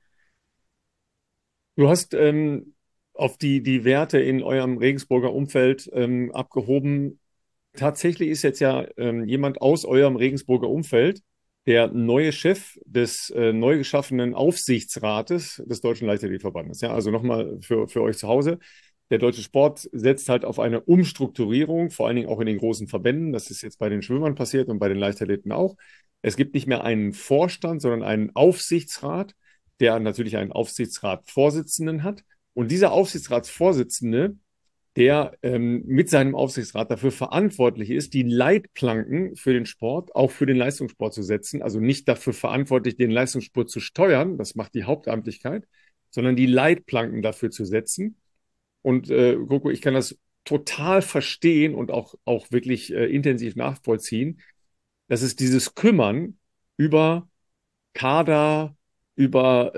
Du hast auf die Werte in eurem Regensburger Umfeld abgehoben. Tatsächlich ist jetzt ja jemand aus eurem Regensburger Umfeld der neue Chef des neu geschaffenen Aufsichtsrates des Deutschen Leichtathletikverbandes. Ja, also nochmal für euch zu Hause. Der deutsche Sport setzt halt auf eine Umstrukturierung, vor allen Dingen auch in den großen Verbänden. Das ist jetzt bei den Schwimmern passiert und bei den Leichtathleten auch. Es gibt nicht mehr einen Vorstand, sondern einen Aufsichtsrat, der natürlich einen Aufsichtsratsvorsitzenden hat. Und dieser Aufsichtsratsvorsitzende, der mit seinem Aufsichtsrat dafür verantwortlich ist, die Leitplanken für den Sport, auch für den Leistungssport zu setzen. Also nicht dafür verantwortlich, den Leistungssport zu steuern, das macht die Hauptamtlichkeit, sondern die Leitplanken dafür zu setzen. Und Coco, ich kann das total verstehen und auch wirklich intensiv nachvollziehen. Das ist dieses Kümmern über Kader, über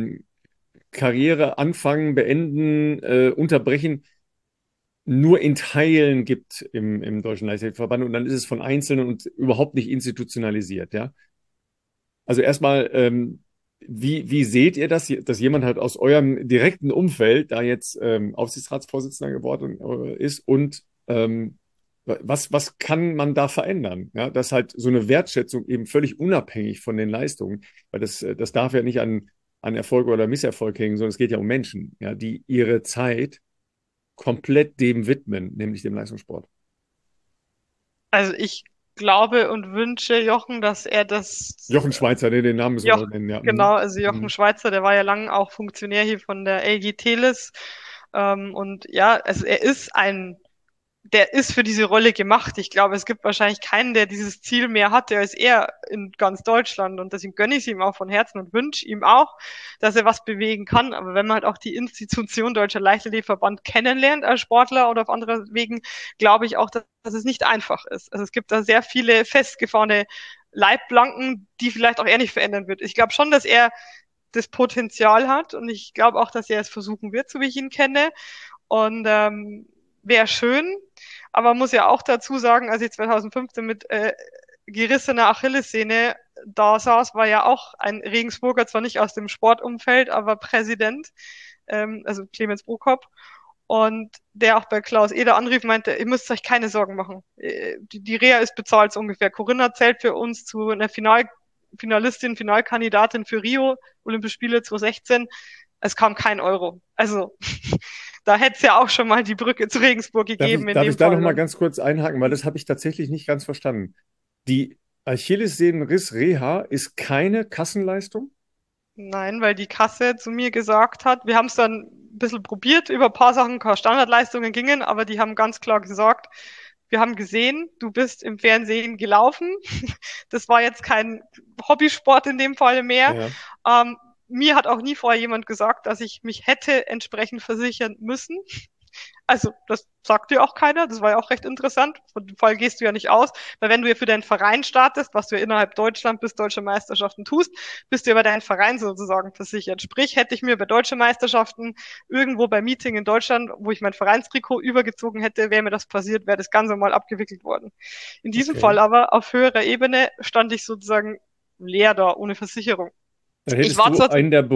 Karriere anfangen, beenden, unterbrechen, nur in Teilen gibt im Deutschen Leichtathletikverband und dann ist es von Einzelnen und überhaupt nicht institutionalisiert, ja. Also erstmal, wie seht ihr das, dass jemand halt aus eurem direkten Umfeld da jetzt Aufsichtsratsvorsitzender geworden ist und was kann man da verändern? Ja, dass halt so eine Wertschätzung eben völlig unabhängig von den Leistungen, weil das darf ja nicht an Erfolg oder Misserfolg hängen, sondern es geht ja um Menschen, ja, die ihre Zeit komplett dem widmen, nämlich dem Leistungssport. Also ich glaube und wünsche Jochen, dass er das Jochen Schweizer, ne, den Namen müssen wir noch Jochen, nennen, ja. genau, also Jochen Mhm. Schweizer, der war ja lange auch Funktionär hier von der LG Teles. Und ja, also der ist für diese Rolle gemacht. Ich glaube, es gibt wahrscheinlich keinen, der dieses Ziel mehr hatte als er in ganz Deutschland. Und deswegen gönne ich es ihm auch von Herzen und wünsche ihm auch, dass er was bewegen kann. Aber wenn man halt auch die Institution Deutscher Leichtathletikverband kennenlernt als Sportler oder auf andere Wegen, glaube ich auch, dass es nicht einfach ist. Also es gibt da sehr viele festgefahrene Leitplanken, die vielleicht auch er nicht verändern wird. Ich glaube schon, dass er das Potenzial hat und ich glaube auch, dass er es versuchen wird, so wie ich ihn kenne. Und wäre schön, aber muss ja auch dazu sagen, als ich 2015 mit gerissener Achillessehne da saß, war ja auch ein Regensburger, zwar nicht aus dem Sportumfeld, aber Präsident, also Clemens Brokop, und der auch bei Klaus Eder anrief, meinte, ihr müsst euch keine Sorgen machen. Die Reha ist bezahlt so ungefähr. Corinna zählt für uns zu einer Finalistin, Finalkandidatin für Rio, Olympische Spiele 2016. Es kam kein Euro. Also da hätte es ja auch schon mal die Brücke zu Regensburg gegeben. Darf ich da Fall. noch mal ganz kurz einhaken, weil das habe ich tatsächlich nicht ganz verstanden. Die Achillessehnenriss-Reha ist keine Kassenleistung? Nein, weil die Kasse zu mir gesagt hat, wir haben es dann ein bisschen probiert, über ein paar Sachen, ein paar Standardleistungen gingen, aber die haben ganz klar gesagt, wir haben gesehen, du bist im Fernsehen gelaufen. Das war jetzt kein Hobbysport in dem Fall mehr. Ja. Mir hat auch nie vorher jemand gesagt, dass ich mich hätte entsprechend versichern müssen. Also, das sagt dir auch keiner. Das war ja auch recht interessant. Von dem Fall gehst du ja nicht aus, weil wenn du ja für deinen Verein startest, was du ja innerhalb Deutschland bis Deutsche Meisterschaften tust, bist du über deinen Verein sozusagen versichert. Sprich, hätte ich mir bei Deutsche Meisterschaften irgendwo beim Meeting in Deutschland, wo ich mein Vereinstrikot übergezogen hätte, wäre mir das passiert, wäre das ganz normal abgewickelt worden. In diesem Fall aber auf höherer Ebene stand ich sozusagen leer da, ohne Versicherung. Dann hättest du einen der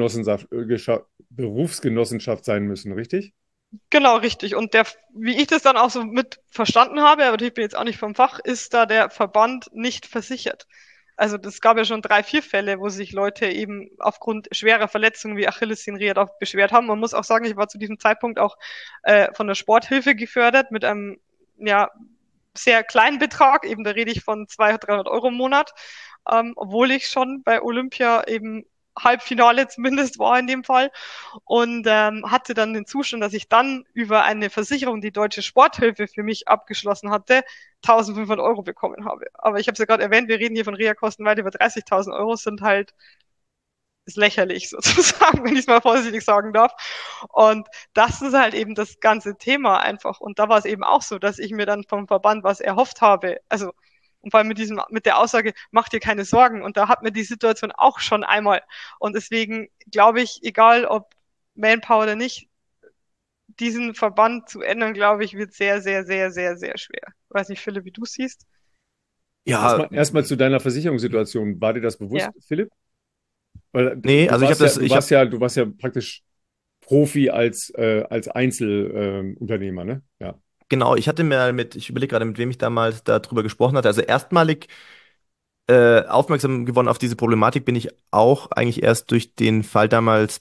Berufsgenossenschaft sein müssen, richtig? Genau, richtig. Und wie ich das dann auch so mit verstanden habe, aber ich bin jetzt auch nicht vom Fach, ist da der Verband nicht versichert. Also das gab ja schon 3, 4 Fälle, wo sich Leute eben aufgrund schwerer Verletzungen wie Achillessehnenreha beschwert haben. Man muss auch sagen, ich war zu diesem Zeitpunkt auch von der Sporthilfe gefördert mit einem ja, sehr kleinen Betrag, eben da rede ich von 200, 300 Euro im Monat, obwohl ich schon bei Olympia eben Halbfinale zumindest war in dem Fall und hatte dann den Zustand, dass ich dann über eine Versicherung, die Deutsche Sporthilfe für mich abgeschlossen hatte, 1.500 Euro bekommen habe. Aber ich habe es ja gerade erwähnt, wir reden hier von Reha-Kosten weit über 30.000 Euro, sind halt ist lächerlich sozusagen, wenn ich es mal vorsichtig sagen darf. Und das ist halt eben das ganze Thema einfach. Und da war es eben auch so, dass ich mir dann vom Verband was erhofft habe. Also, und vor allem mit der Aussage, mach dir keine Sorgen. Und da hat mir die Situation auch schon einmal. Und deswegen glaube ich, egal ob Manpower oder nicht, diesen Verband zu ändern, glaube ich, wird sehr, sehr, sehr, sehr, sehr schwer. Ich weiß nicht, Philipp, wie du siehst. Ja, Erstmal zu deiner Versicherungssituation. War dir das bewusst, Ja. Philipp? Weil nee, also du warst ja praktisch Profi als Einzelunternehmer, ne? Ja. genau, ich hatte mir ich überlege gerade, mit wem ich damals darüber gesprochen hatte. Also erstmalig aufmerksam geworden auf diese Problematik bin ich auch eigentlich erst durch den Fall damals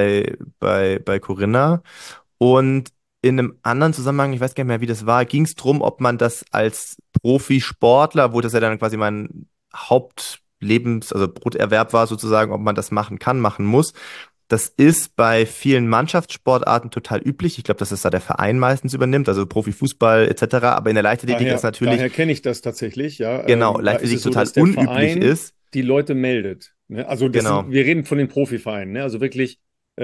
bei Corinna. Und in einem anderen Zusammenhang, ich weiß gar nicht mehr, wie das war, ging es darum, ob man das als Profisportler, wo das ja dann quasi mein also Broterwerb war sozusagen, ob man das machen kann, machen muss. Das ist bei vielen Mannschaftssportarten total üblich. Ich glaube, dass es da der Verein meistens übernimmt, also Profifußball etc. Aber in der Leichtathletik ist natürlich, Daher kenne ich das tatsächlich, ja. genau, Da ist Leichtathletik es so, total dass der unüblich Verein ist. die Leute meldet. Ne? Also Genau, wir reden von den Profivereinen, ne? Also wirklich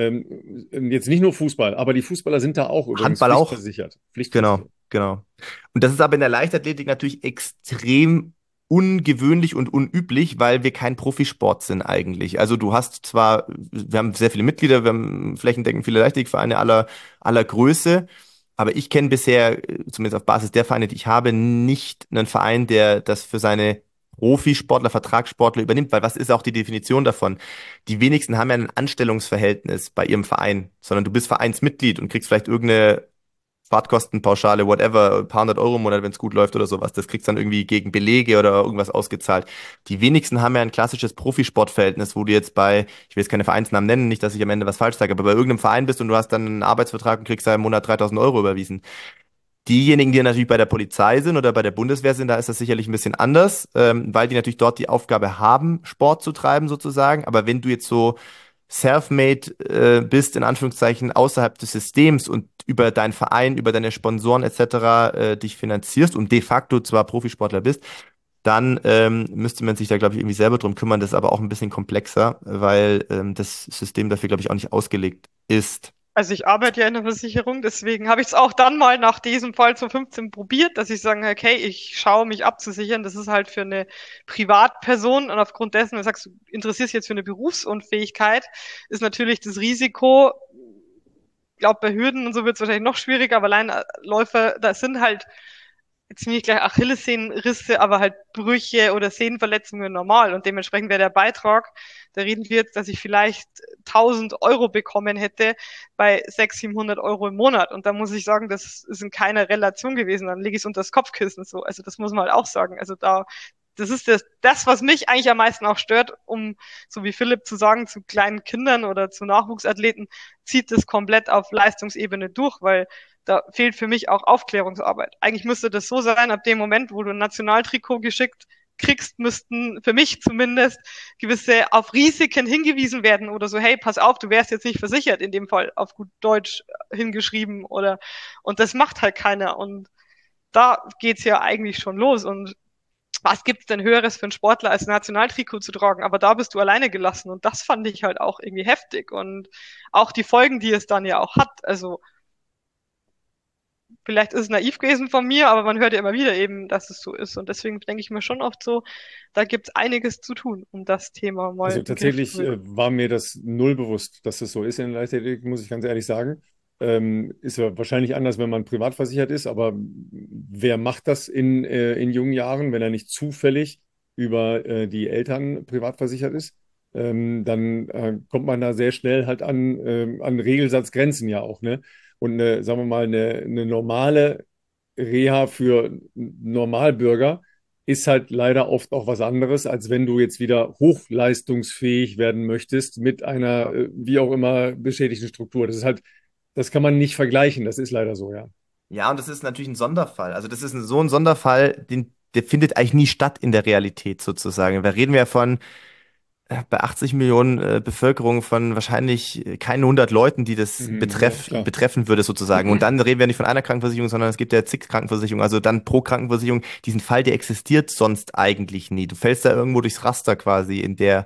jetzt nicht nur Fußball, aber die Fußballer sind da auch übrigens Handball auch. pflichtversichert. Genau, genau. Und das ist aber in der Leichtathletik natürlich extrem ungewöhnlich und unüblich, weil wir kein Profisport sind eigentlich. Also du hast zwar, wir haben sehr viele Mitglieder, wir haben flächendeckend viele Leichtathletikvereine aller Größe, aber ich kenne bisher, zumindest auf Basis der Vereine, die ich habe, nicht einen Verein, der das für seine Profisportler, Vertragssportler übernimmt, weil was ist auch die Definition davon? Die wenigsten haben ja ein Anstellungsverhältnis bei ihrem Verein, sondern du bist Vereinsmitglied und kriegst vielleicht irgendeine Fahrtkostenpauschale, whatever, ein paar hundert Euro im Monat, wenn es gut läuft oder sowas. Das kriegst du dann irgendwie gegen Belege oder irgendwas ausgezahlt. Die wenigsten haben ja ein klassisches Profisportverhältnis, wo du jetzt ich will jetzt keine Vereinsnamen nennen, nicht, dass ich am Ende was falsch sage, aber bei irgendeinem Verein bist und du hast dann einen Arbeitsvertrag und kriegst da im Monat 3.000 Euro überwiesen. Diejenigen, die natürlich bei der Polizei sind oder bei der Bundeswehr sind, da ist das sicherlich ein bisschen anders, weil die natürlich dort die Aufgabe haben, Sport zu treiben sozusagen. Aber wenn du jetzt so self-made bist, in Anführungszeichen, außerhalb des Systems und über deinen Verein, über deine Sponsoren etc. Dich finanzierst und de facto zwar Profisportler bist, dann müsste man sich da, glaube ich, irgendwie selber drum kümmern. Das ist aber auch ein bisschen komplexer, weil das System dafür, glaube ich, auch nicht ausgelegt ist. Also ich arbeite ja in der Versicherung, deswegen habe ich es auch dann mal nach diesem Fall 2015 probiert, dass ich sage, okay, ich schaue mich abzusichern. Das ist halt für eine Privatperson und aufgrund dessen, wenn du sagst, du interessierst dich jetzt für eine Berufsunfähigkeit, ist natürlich das Risiko, ich glaube, bei Hürden und so wird es wahrscheinlich noch schwieriger, aber Alleinläufer, da sind halt jetzt nicht gleich Achillessehnenrisse, aber halt Brüche oder Sehnenverletzungen normal. Und dementsprechend wäre der Beitrag, da reden wir jetzt, dass ich vielleicht 1.000 Euro bekommen hätte bei 600, 700 Euro im Monat. Und da muss ich sagen, das ist in keiner Relation gewesen. Dann lege ich es unter das Kopfkissen so. Also das muss man halt auch sagen. Also das ist das, was mich eigentlich am meisten auch stört, um, so wie Philipp zu sagen, zu kleinen Kindern oder zu Nachwuchsathleten, zieht es komplett auf Leistungsebene durch, weil da fehlt für mich auch Aufklärungsarbeit. Eigentlich müsste das so sein, ab dem Moment, wo du ein Nationaltrikot geschickt kriegst, müssten für mich zumindest gewisse auf Risiken hingewiesen werden oder so, hey, pass auf, du wärst jetzt nicht versichert, in dem Fall auf gut Deutsch hingeschrieben und das macht halt keiner und da geht's ja eigentlich schon los und was gibt's denn Höheres für einen Sportler als ein Nationaltrikot zu tragen? Aber da bist du alleine gelassen und das fand ich halt auch irgendwie heftig und auch die Folgen, die es dann ja auch hat. Also vielleicht ist es naiv gewesen von mir, aber man hört ja immer wieder eben, dass es so ist. Und deswegen denke ich mir schon oft so, da gibt's einiges zu tun, um das Thema mal Also in den Griff zu tatsächlich bekommen. war mir das null bewusst, dass es so ist in der Leichtathletik, muss ich ganz ehrlich sagen. Ist ja wahrscheinlich anders, wenn man privat versichert ist, aber wer macht das in jungen Jahren, wenn er nicht zufällig über die Eltern privat versichert ist? Dann kommt man da sehr schnell halt an Regelsatzgrenzen ja auch, ne? Und sagen wir mal, eine normale Reha für Normalbürger ist halt leider oft auch was anderes, als wenn du jetzt wieder hochleistungsfähig werden möchtest mit einer, wie auch immer, beschädigten Struktur. Das ist halt, das kann man nicht vergleichen. Das ist leider so, ja. Ja, und das ist natürlich ein Sonderfall. Also das ist so ein Sonderfall, der findet eigentlich nie statt in der Realität sozusagen. Da reden wir von bei 80 Millionen Bevölkerung von wahrscheinlich keinen 100 Leuten, die das Ja, klar. betreffen würde sozusagen. Und dann reden wir nicht von einer Krankenversicherung, sondern es gibt ja zig Krankenversicherungen. Also dann pro Krankenversicherung, diesen Fall, der existiert sonst eigentlich nie. Du fällst da irgendwo durchs Raster quasi in der,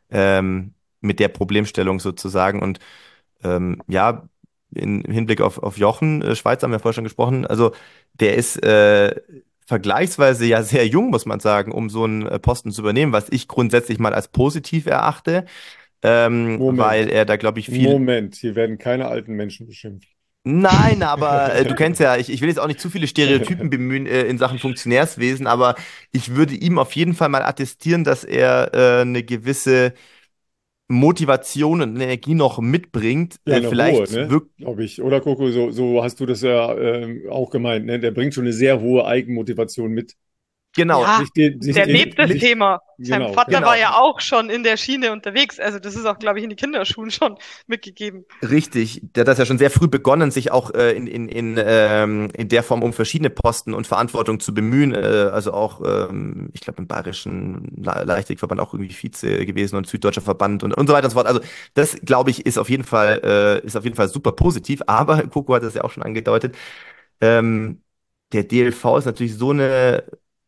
mit der Problemstellung sozusagen. Und ja, im Hinblick auf Jochen Schweizer haben wir vorher schon gesprochen. Also der ist vergleichsweise ja sehr jung, muss man sagen, um so einen Posten zu übernehmen, was ich grundsätzlich mal als positiv erachte, weil Moment, er da, glaube ich, viel. Moment, hier werden keine alten Menschen beschimpft. Nein, aber du kennst ja, ich will jetzt auch nicht zu viele Stereotypen bemühen in Sachen Funktionärswesen, aber ich würde ihm auf jeden Fall mal attestieren, dass er eine gewisse Motivation und Energie noch mitbringt, Ja, eine hohe, vielleicht ne? wirkt. Glaube ich. Oder Coco, so hast du das ja auch gemeint, ne? Der bringt schon eine sehr hohe Eigenmotivation mit. Genau, Ja, der lebt das Nicht, Thema. Sein genau, Vater genau. war genau. ja auch schon in der Schiene unterwegs. Also das ist auch, glaube ich, in die Kinderschuhen schon mitgegeben. Richtig, der hat das ja schon sehr früh begonnen, sich auch in der Form um verschiedene Posten und Verantwortung zu bemühen. Also auch, ich glaube, im Bayerischen Leichtathletikverband auch irgendwie Vize gewesen und Süddeutscher Verband und so weiter und so fort. Also das, glaube ich, ist auf jeden Fall super positiv. Aber Coco hat das ja auch schon angedeutet. Ähm, Der DLV ist natürlich so eine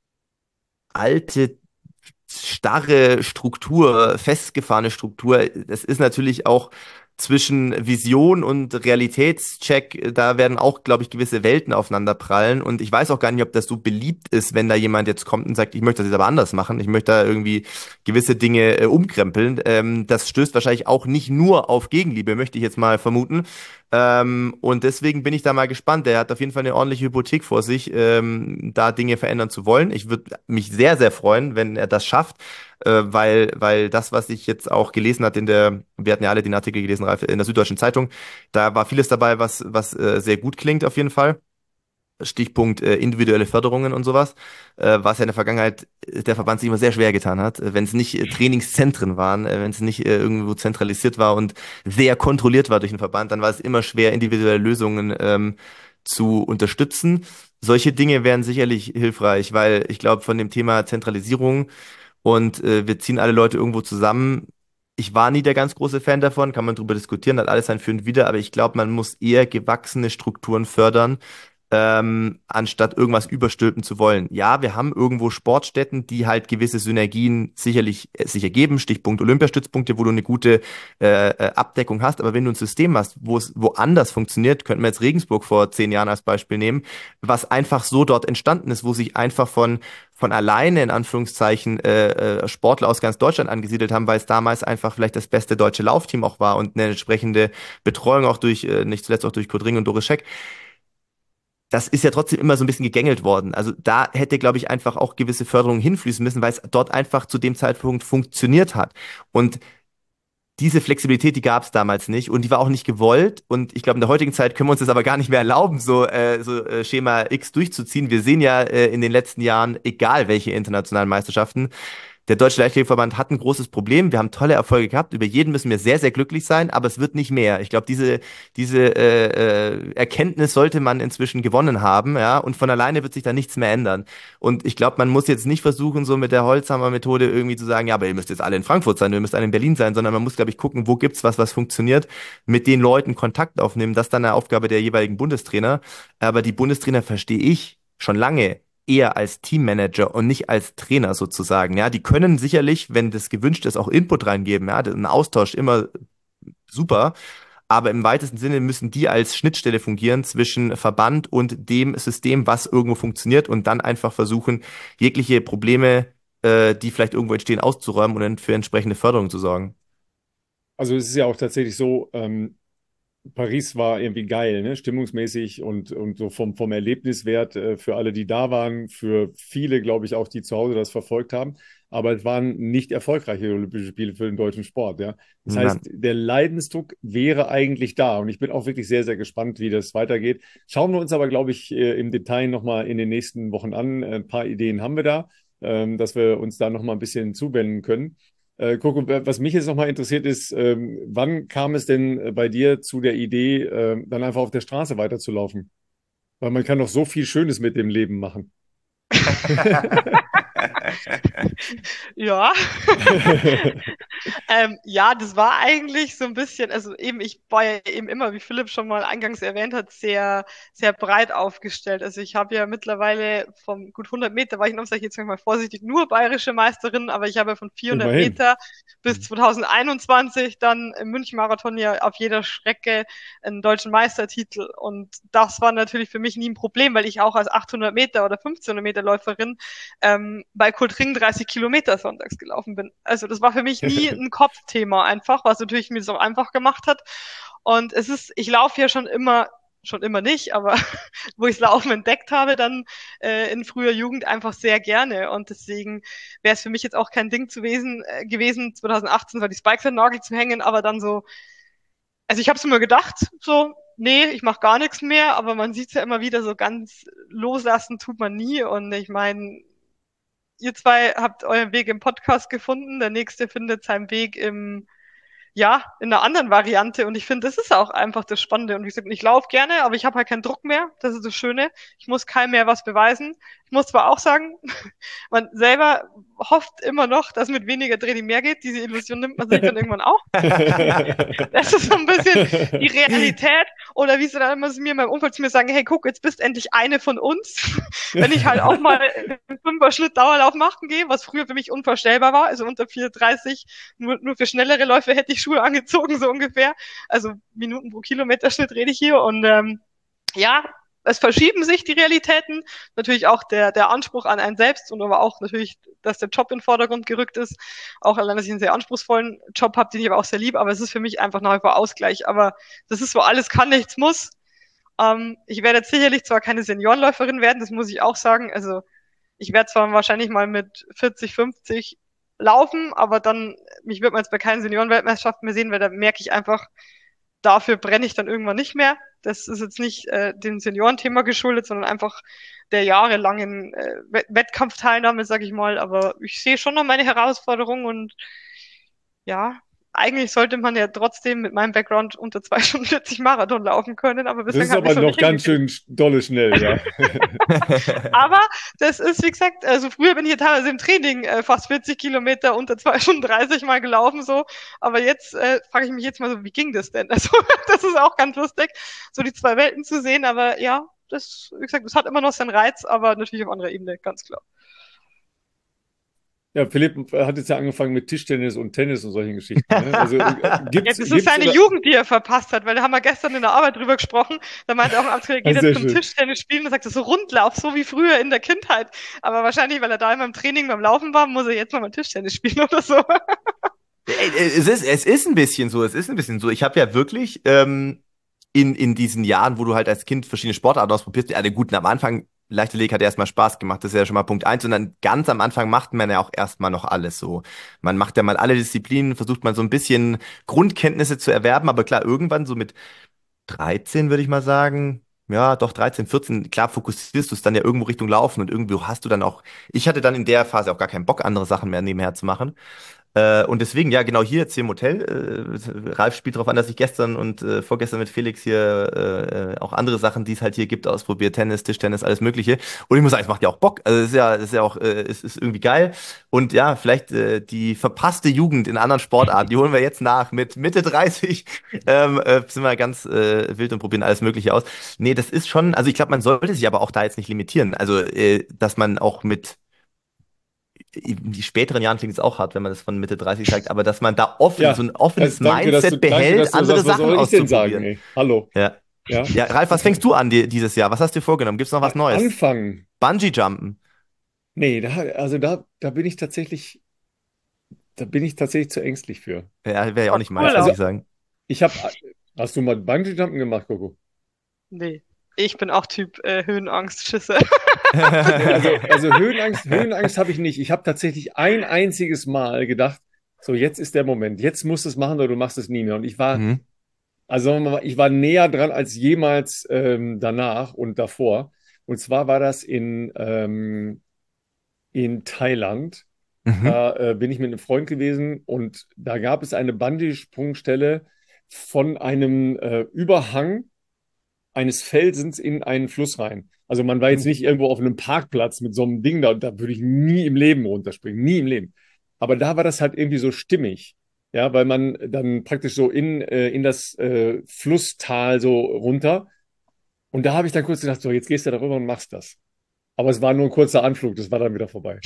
alte starre Struktur, festgefahrene Struktur. Das ist natürlich auch zwischen Vision und Realitätscheck, da werden auch, glaube ich, gewisse Welten aufeinander prallen. Und ich weiß auch gar nicht, ob das so beliebt ist, wenn da jemand jetzt kommt und sagt, ich möchte das jetzt aber anders machen. Ich möchte da irgendwie gewisse Dinge umkrempeln. Das stößt wahrscheinlich auch nicht nur auf Gegenliebe, möchte ich jetzt mal vermuten. Und deswegen bin ich da mal gespannt. Der hat auf jeden Fall eine ordentliche Hypothek vor sich, da Dinge verändern zu wollen. Ich würde mich sehr, sehr freuen, wenn er das schafft, weil das, was ich jetzt auch gelesen hat wir hatten ja alle den Artikel gelesen, Ralf, in der Süddeutschen Zeitung, da war vieles dabei, was sehr gut klingt auf jeden Fall. Stichpunkt individuelle Förderungen und sowas, was ja in der Vergangenheit der Verband sich immer sehr schwer getan hat, wenn es nicht Trainingszentren waren, wenn es nicht irgendwo zentralisiert war und sehr kontrolliert war durch den Verband, dann war es immer schwer, individuelle Lösungen zu unterstützen. Solche Dinge wären sicherlich hilfreich, weil ich glaube, von dem Thema Zentralisierung und wir ziehen alle Leute irgendwo zusammen. Ich war nie der ganz große Fan davon, kann man drüber diskutieren, hat alles sein Für und Wider, aber ich glaube, man muss eher gewachsene Strukturen fördern, anstatt irgendwas überstülpen zu wollen. Ja, wir haben irgendwo Sportstätten, die halt gewisse Synergien sicherlich sich ergeben, Stichpunkt Olympiastützpunkte, wo du eine gute Abdeckung hast, aber wenn du ein System hast, wo es woanders funktioniert, könnten wir jetzt Regensburg vor 10 Jahren als Beispiel nehmen, was einfach so dort entstanden ist, wo sich einfach von alleine in Anführungszeichen Sportler aus ganz Deutschland angesiedelt haben, weil es damals einfach vielleicht das beste deutsche Laufteam auch war und eine entsprechende Betreuung auch durch, nicht zuletzt auch durch Kurt Ring und Doris Scheck. Das ist ja trotzdem immer so ein bisschen gegängelt worden. Also da hätte, glaube ich, einfach auch gewisse Förderungen hinfließen müssen, weil es dort einfach zu dem Zeitpunkt funktioniert hat. Und diese Flexibilität, die gab es damals nicht und die war auch nicht gewollt. Und ich glaube, in der heutigen Zeit können wir uns das aber gar nicht mehr erlauben, so Schema X durchzuziehen. Wir sehen ja in den letzten Jahren, egal welche internationalen Meisterschaften, der Deutsche Leichtathletikverband hat ein großes Problem. Wir haben tolle Erfolge gehabt. Über jeden müssen wir sehr, sehr glücklich sein, aber es wird nicht mehr. Ich glaube, diese Erkenntnis sollte man inzwischen gewonnen haben, ja, und von alleine wird sich da nichts mehr ändern. Und ich glaube, man muss jetzt nicht versuchen, so mit der Holzhammer-Methode irgendwie zu sagen, ja, aber ihr müsst jetzt alle in Frankfurt sein, ihr müsst alle in Berlin sein, sondern man muss, glaube ich, gucken, wo gibt's was funktioniert, mit den Leuten Kontakt aufnehmen. Das ist dann eine Aufgabe der jeweiligen Bundestrainer. Aber die Bundestrainer verstehe ich schon lange eher als Teammanager und nicht als Trainer sozusagen. Ja, die können sicherlich, wenn das gewünscht ist, auch Input reingeben. Ja, ein Austausch immer super. Aber im weitesten Sinne müssen die als Schnittstelle fungieren zwischen Verband und dem System, was irgendwo funktioniert und dann einfach versuchen, jegliche Probleme, die vielleicht irgendwo entstehen, auszuräumen und dann für entsprechende Förderung zu sorgen. Also es ist ja auch tatsächlich so, Paris war irgendwie geil, ne? Stimmungsmäßig und so vom Erlebniswert für alle, die da waren, für viele, glaube ich, auch, die zu Hause das verfolgt haben. Aber es waren nicht erfolgreiche Olympische Spiele für den deutschen Sport, ja. Das Nein. heißt, der Leidensdruck wäre eigentlich da. Und ich bin auch wirklich sehr, sehr gespannt, wie das weitergeht. Schauen wir uns aber, glaube ich, im Detail nochmal in den nächsten Wochen an. Ein paar Ideen haben wir da, dass wir uns da nochmal ein bisschen zuwenden können. Coco, was mich jetzt nochmal interessiert ist, wann kam es denn bei dir zu der Idee, dann einfach auf der Straße weiterzulaufen? Weil man kann noch so viel Schönes mit dem Leben machen. Ja. Ja, das war eigentlich so ein bisschen, also eben, ich war ja eben immer, wie Philipp schon mal eingangs erwähnt hat, sehr, sehr breit aufgestellt. Also ich habe ja mittlerweile vom gut 100 Meter, war ich noch, sag ich jetzt mal vorsichtig, nur bayerische Meisterin, aber ich habe ja von 400 Immerhin. Meter bis 2021 dann im München-Marathon ja auf jeder Strecke einen deutschen Meistertitel. Und das war natürlich für mich nie ein Problem, weil ich auch als 800 Meter oder 1500 Meter Läuferin bei Kultring 30 Kilometer sonntags gelaufen bin. Also das war für mich nie ein Kopfthema einfach, was natürlich mir so einfach gemacht hat. Und es ist, ich laufe ja schon immer nicht, aber wo ich Laufen entdeckt habe, dann in früher Jugend einfach sehr gerne. Und deswegen wäre es für mich jetzt auch kein Ding gewesen, 2018 war die Spikes an den Nagel zu hängen, aber dann so, also ich habe es immer gedacht, so, nee, ich mache gar nichts mehr, aber man sieht es ja immer wieder, so ganz loslassen tut man nie. Und ich meine, ihr zwei habt euren Weg im Podcast gefunden, der nächste findet seinen Weg ja, in einer anderen Variante. Und ich finde, das ist auch einfach das Spannende. Und wie gesagt, ich laufe gerne, aber ich habe halt keinen Druck mehr. Das ist das Schöne. Ich muss keinem mehr was beweisen. Ich muss zwar auch sagen, man selber hofft immer noch, dass mit weniger Training mehr geht. Diese Illusion nimmt man sich dann irgendwann auch. Das ist so ein bisschen die Realität. Oder wie sie dann immer mir in meinem Umfeld zu mir sagen, hey, guck, jetzt bist endlich eine von uns. Wenn ich halt auch mal einen 5er-Schnitt Dauerlauf machen gehe, was früher für mich unvorstellbar war, also unter 4,30, nur für schnellere Läufe hätte ich Schuhe angezogen, so ungefähr. Also Minuten pro Kilometer-Schnitt rede ich hier. Und ja, es verschieben sich die Realitäten, natürlich auch der Anspruch an einen selbst und aber auch natürlich, dass der Job in den Vordergrund gerückt ist. Auch allein, dass ich einen sehr anspruchsvollen Job habe, den ich aber auch sehr liebe, aber es ist für mich einfach nach wie vor Ausgleich. Aber das ist so, alles kann, nichts muss. Ich werde jetzt sicherlich zwar keine Seniorenläuferin werden, das muss ich auch sagen. Also ich werde zwar wahrscheinlich mal mit 40, 50 laufen, aber dann, mich wird man jetzt bei keinen Seniorenweltmeisterschaften mehr sehen, weil da merke ich einfach, dafür brenne ich dann irgendwann nicht mehr. Das ist jetzt nicht dem Seniorenthema geschuldet, sondern einfach der jahrelangen Wettkampfteilnahme, sag ich mal. Aber ich sehe schon noch meine Herausforderung und ja, eigentlich sollte man ja trotzdem mit meinem Background unter 2 Stunden 40 Marathon laufen können, aber Das bislang ist habe ich aber es noch noch nicht ganz hingekriegt. schön dolle schnell, ja. Aber das ist, wie gesagt, also früher bin ich ja teilweise im Training fast 40 Kilometer unter 2 Stunden 30 mal gelaufen, so. Aber jetzt frage ich mich jetzt mal so, wie ging das denn? Also, das ist auch ganz lustig, so die zwei Welten zu sehen. Aber ja, das, wie gesagt, das hat immer noch seinen Reiz, aber natürlich auf anderer Ebene, ganz klar. Ja, Philipp hat jetzt ja angefangen mit Tischtennis und Tennis und solchen Geschichten. Ne? Also Ja, gibt's, das ist gibt's seine oder? Jugend, die er verpasst hat, weil da haben wir gestern in der Arbeit drüber gesprochen. Da meinte auch ein Amtskollege, Ah, geht jetzt sehr zum schön. Tischtennis spielen und sagt, das ist so Rundlauf, so wie früher in der Kindheit. Aber wahrscheinlich, weil er da immer im Training beim Laufen war, muss er jetzt mal Tischtennis spielen oder so. Es ist ein bisschen so, es ist ein bisschen so. Ich habe ja wirklich in diesen Jahren, wo du halt als Kind verschiedene Sportarten ausprobierst, also gut, am Anfang, Leichtathletik hat erstmal Spaß gemacht, das ist ja schon mal Punkt eins. Und dann ganz am Anfang macht man ja auch erstmal noch alles so. Man macht ja mal alle Disziplinen, versucht man so ein bisschen Grundkenntnisse zu erwerben, aber klar, irgendwann so mit 13 würde ich mal sagen, ja, doch 13, 14, klar fokussierst du es dann ja irgendwo Richtung Laufen und irgendwo hast du dann auch, ich hatte dann in der Phase auch gar keinen Bock, andere Sachen mehr nebenher zu machen. Und deswegen, ja, genau hier jetzt hier im Hotel. Ralf spielt darauf an, dass ich gestern und vorgestern mit Felix hier auch andere Sachen, die es halt hier gibt, ausprobiert. Tennis, Tischtennis, alles Mögliche. Und ich muss sagen, es macht ja auch Bock. Also es ist ja auch, es ist irgendwie geil. Und ja, vielleicht die verpasste Jugend in anderen Sportarten, die holen wir jetzt nach. Mit Mitte 30 sind wir ganz wild und probieren alles Mögliche aus. Nee, das ist schon, also ich glaube, man sollte sich aber auch da jetzt nicht limitieren. Also, dass man auch mit in die späteren Jahren klingt es auch hart, wenn man das von Mitte 30 sagt, aber dass man da offen, so Ja, ein offenes danke, Mindset dass behält, du andere sagst, was Sachen soll ich denn sagen, auszuprobieren. ey? Hallo. Ja. Ja. Ja, Ralf, was fängst du an dieses Jahr? Was hast du dir vorgenommen? Gibt's noch was Neues? Anfangen. Bungee-Jumpen. Nee, da bin ich tatsächlich, zu ängstlich für. Ja, wäre ja auch War nicht cool meins, muss Also, ich sagen. ich habe, hast du mal Bungee-Jumpen gemacht, Coco? Nee. Ich bin auch Typ Höhenangst, Schisse. Nee, also Höhenangst habe ich nicht. Ich habe tatsächlich ein einziges Mal gedacht, so jetzt ist der Moment, jetzt musst du es machen oder du machst es nie mehr. Und Mhm. also sagen wir mal, ich war näher dran als jemals danach und davor. Und zwar war das in Thailand. Mhm. Da bin ich mit einem Freund gewesen und da gab es eine Bungee-Sprungstelle von einem Überhang eines Felsens in einen Fluss rein. Also man war jetzt nicht irgendwo auf einem Parkplatz mit so einem Ding da, und da würde ich nie im Leben runterspringen, nie im Leben. Aber da war das halt irgendwie so stimmig. Ja, weil man dann praktisch so in das Flusstal so runter. Und da habe ich dann kurz gedacht, so, jetzt gehst du darüber und machst das. Aber es war nur ein kurzer Anflug, das war dann wieder vorbei.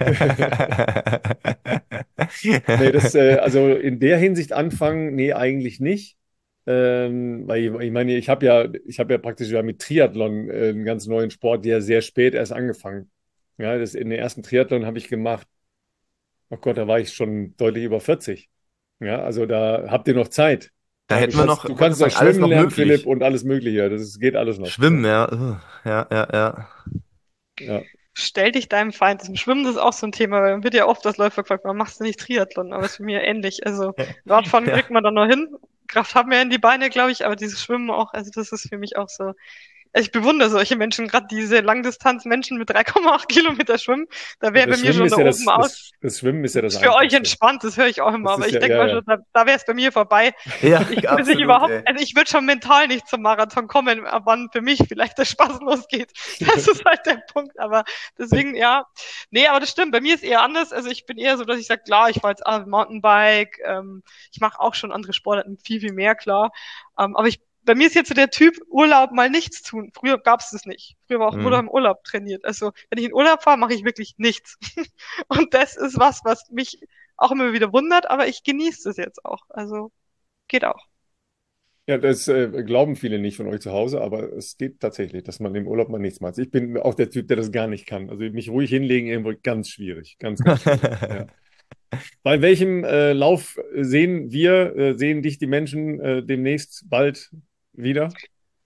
Nee, also in der Hinsicht anfangen, nee, eigentlich nicht. Weil ich meine, ich habe ja praktisch ja mit Triathlon einen ganz neuen Sport, der sehr spät erst angefangen. Ja, in den ersten Triathlon habe ich gemacht, oh Gott, da war ich schon deutlich über 40. Ja, also da habt ihr noch Zeit. Da Ja, hätten wir noch, du wollte kannst noch sagen, alles schwimmen noch lernen, Philipp, möglich. und alles Mögliche. Das geht alles noch. Schwimmen, ja. Ja, ja, ja. Ja. Stell dich deinem Feind. Das Schwimmen das ist auch so ein Thema, weil man wird ja oft als Läufer gefragt, warum machst du nicht Triathlon? Aber es ist für mich ähnlich. Also Radfahren Ja. kriegt man dann noch hin. Kraft haben wir ja in die Beine, glaube ich, aber dieses Schwimmen auch, also das ist für mich auch so. Also ich bewundere solche Menschen, gerade diese Langdistanz-Menschen mit 3,8 Kilometer Schwimmen. Da Ja, wäre bei mir schon da oben aus. das Schwimmen ist ja das Ist für euch Einfachste. entspannt, das höre ich auch immer, Das aber ist ich ja, denke ja, mal ja. schon, da wäre es bei mir vorbei. Ja, Ich würde nicht absolut, überhaupt, ey. also ich würde schon mental nicht zum Marathon kommen, ab wann für mich vielleicht der Spaß losgeht. Das ist halt der Punkt, aber deswegen, ja. Nee, aber das stimmt, bei mir ist eher anders. Also ich bin eher so, dass ich sage, klar, ich fahre jetzt Mountainbike, ich mache auch schon andere Sportarten viel, viel mehr, klar. Aber bei mir ist jetzt so der Typ, Urlaub mal nichts tun. Früher gab es das nicht. Früher war auch Mutter Mhm. im Urlaub trainiert. Also wenn ich in Urlaub fahre, mache ich wirklich nichts. Und das ist was mich auch immer wieder wundert, aber ich genieße das jetzt auch. Also geht auch. Ja, das glauben viele nicht von euch zu Hause, aber es geht tatsächlich, dass man im Urlaub mal nichts macht. Ich bin auch der Typ, der das gar nicht kann. Also mich ruhig hinlegen, irgendwo ganz schwierig. Ganz, ganz schwierig. Ja. Bei welchem Lauf sehen dich die Menschen demnächst bald wieder?